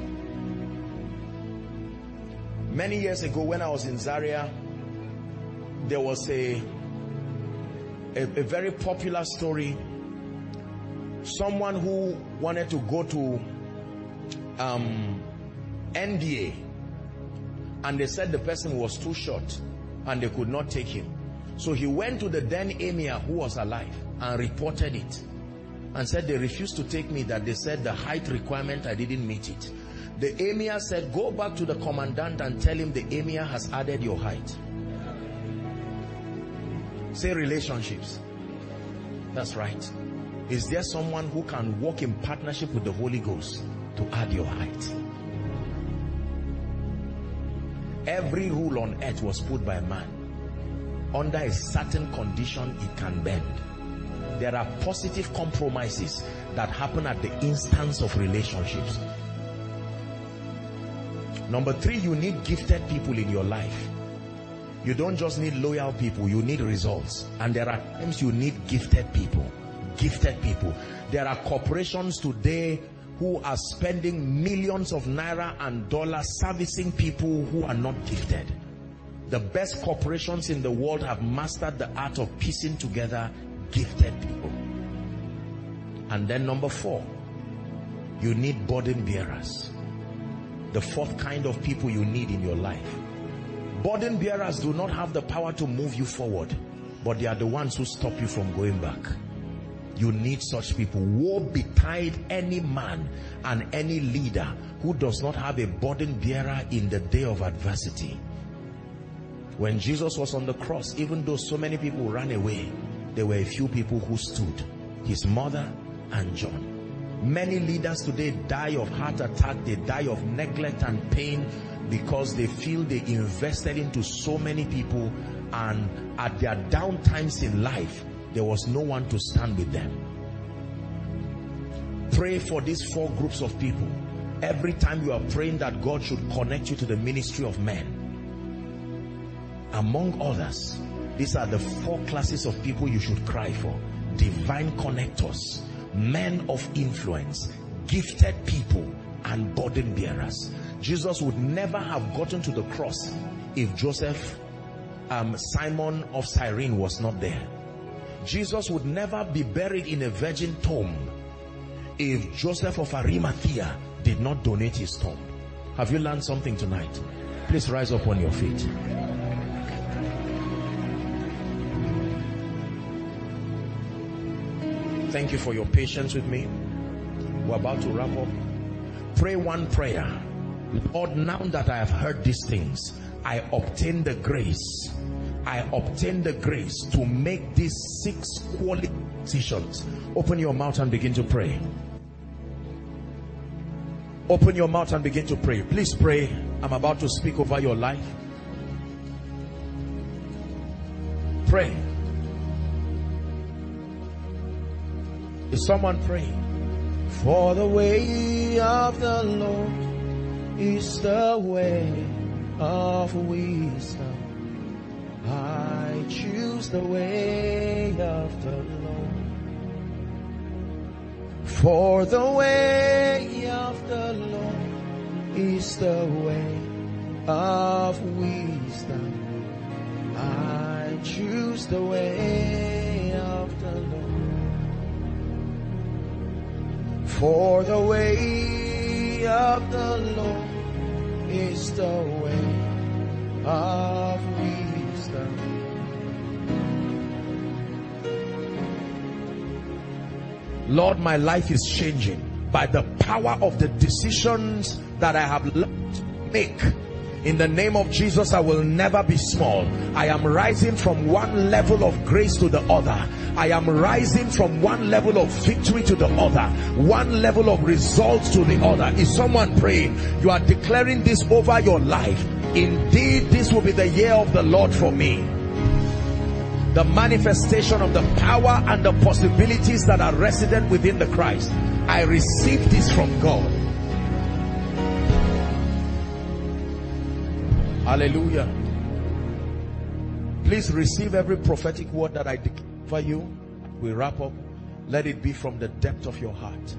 Many years ago when I was in Zaria, there was a very popular story. Someone who wanted to go to NDA, and they said the person was too short and they could not take him. So he went to the then emir who was alive and reported it and said they refused to take me, that they said the height requirement, I didn't meet it. The emir said, go back to the commandant and tell him the emir has added your height. Say relationships. That's right. Is there someone who can walk in partnership with the Holy Ghost to add your height? Every rule on earth was put by man. Under a certain condition, it can bend. There are positive compromises that happen at the instance of relationships. Number 3, you need gifted people in your life. You don't just need loyal people, you need results. And there are times you need gifted people. Gifted people. There are corporations today who are spending millions of naira and dollars servicing people who are not gifted. The best corporations in the world have mastered the art of piecing together gifted people. And then number 4, you need burden bearers. The 4th kind of people you need in your life. Burden bearers do not have the power to move you forward, but they are the ones who stop you from going back. You need such people. Woe betide any man and any leader who does not have a burden bearer in the day of adversity. When Jesus was on the cross, even though so many people ran away, there were a few people who stood. His mother and John. Many leaders today die of heart attack. They die of neglect and pain because they feel they invested into so many people, and at their down times in life, there was no one to stand with them. Pray for these 4 groups of people. Every time you are praying that God should connect you to the ministry of men. Among others, these are the 4 classes of people you should cry for. Divine connectors, men of influence, gifted people, and burden bearers. Jesus would never have gotten to the cross if Simon of Cyrene was not there. Jesus would never be buried in a virgin tomb if Joseph of Arimathea did not donate his tomb. Have you learned something tonight? Please rise up on your feet. Thank you for your patience with me. We're about to wrap up. Pray one prayer. Lord, now that I have heard these things, I obtain the grace. I obtain the grace to make these 6 quality decisions. Open your mouth and begin to pray. Open your mouth and begin to pray. Please pray. I'm about to speak over your life. Pray. Is someone praying? For the way of the Lord is the way of wisdom. I choose the way of the Lord. For the way of the Lord is the way of wisdom. I choose the way of the Lord. For the way of the Lord is the way of wisdom. Lord, my life is changing by the power of the decisions that I have learned to make. In the name of Jesus, I will never be small. I am rising from one level of grace to the other. I am rising from one level of victory to the other, one level of results to the other. Is someone praying? You are declaring this over your life. Indeed, this will be the year of the Lord for me. The manifestation of the power and the possibilities that are resident within the Christ. I receive this from God. Hallelujah. Please receive every prophetic word that I declare for you. We wrap up. Let it be from the depth of your heart.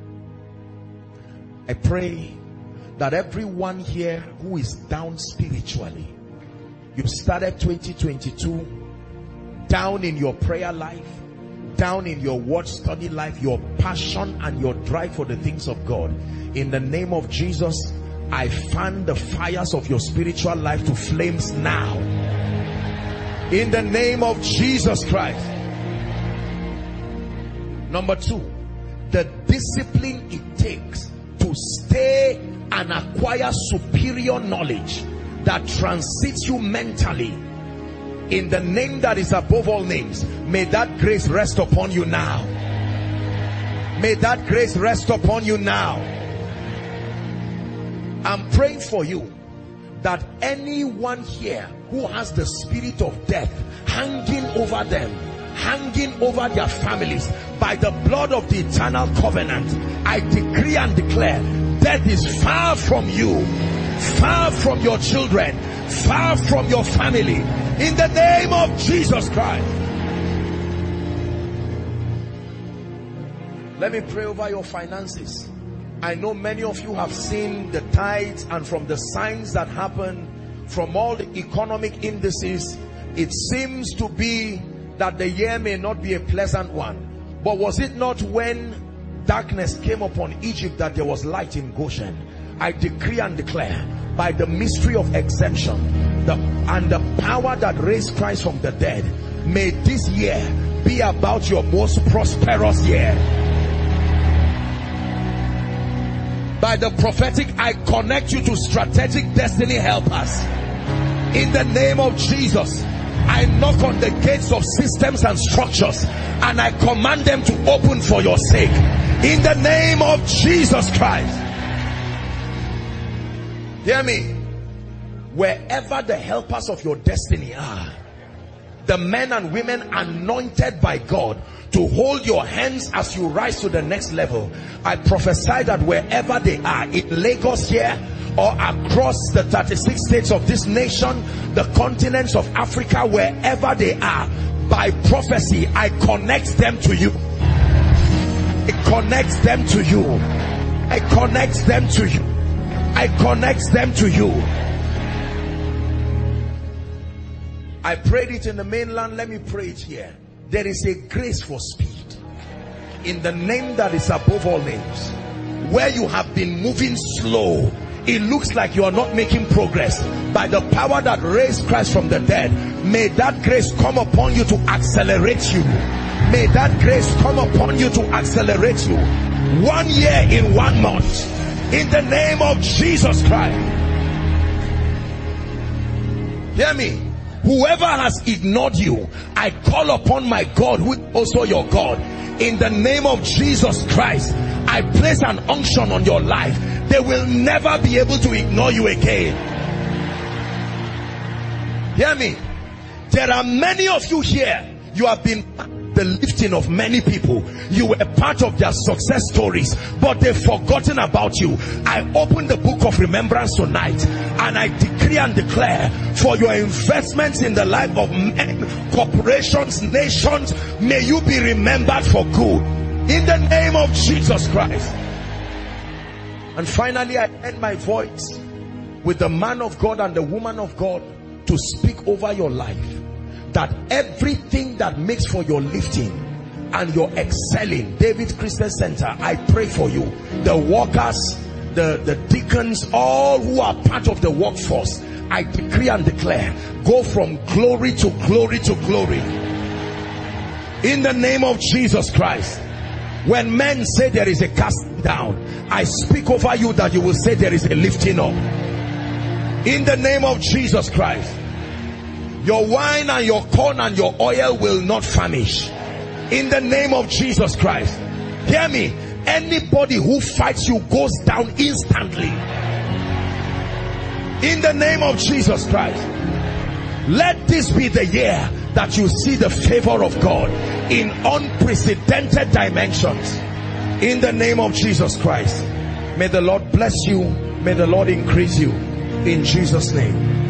I pray that everyone here who is down spiritually, you started 2022 down in your prayer life, down in your word study life, your passion and your drive for the things of God. In the name of Jesus, I fan the fires of your spiritual life to flames now. In the name of Jesus Christ. Number 2, the discipline it takes to stay and acquire superior knowledge that transcends you mentally, in the name that is above all names, may that grace rest upon you now. May that grace rest upon you now. I'm praying for you that anyone here who has the spirit of death hanging over them, hanging over their families, by the blood of the eternal covenant, I decree and declare, death is far from you, far from your children, far from your family, in the name of Jesus Christ. Let me pray over your finances. I know many of you have seen the tides, and from the signs that happen, from all the economic indices, it seems to be that the year may not be a pleasant one. But was it not when darkness came upon Egypt that there was light in Goshen? I decree and declare, by the mystery of exemption and the power that raised Christ from the dead, may this year be about your most prosperous year. By the prophetic, I connect you to strategic destiny helpers. In the name of Jesus, I knock on the gates of systems and structures, and I command them to open for your sake. In the name of Jesus Christ. Hear me. Wherever the helpers of your destiny are, the men and women anointed by God to hold your hands as you rise to the next level, I prophesy that wherever they are, in Lagos here or across the 36 states of this nation, the continents of Africa, wherever they are, by prophecy, I connect them to you. I connect them to you. I connect them to you. I connect them to you. I prayed it in the mainland. Let me pray it here. There is a grace for speed in the name that is above all names. Where you have been moving slow, it looks like you are not making progress. By the power that raised Christ from the dead, may that grace come upon you to accelerate you. May that grace come upon you to accelerate you. 1 year in 1 month, in the name of Jesus Christ. Hear me. Whoever has ignored you, I call upon my God, who is also your God. In the name of Jesus Christ, I place an unction on your life. They will never be able to ignore you again. Hear me. There are many of you here. You have been the lifting of many people. You were part of their success stories, but they've forgotten about you. I open the book of remembrance tonight, and I decree and declare, for your investments in the life of men, corporations, nations, may you be remembered for good. In the name of Jesus Christ. And finally, I end my voice with the man of God and the woman of God to speak over your life, that everything that makes for your lifting and your excelling, David Christian Center, I pray for you. The workers, the deacons, all who are part of the workforce, I decree and declare, go from glory to glory to glory. In the name of Jesus Christ. When men say there is a casting down, I speak over you that you will say there is a lifting up. In the name of Jesus Christ. Your wine and your corn and your oil will not famish. In the name of Jesus Christ. Hear me. Anybody who fights you goes down instantly. In the name of Jesus Christ. Let this be the year that you see the favor of God in unprecedented dimensions. In the name of Jesus Christ. May the Lord bless you. May the Lord increase you. In Jesus' name.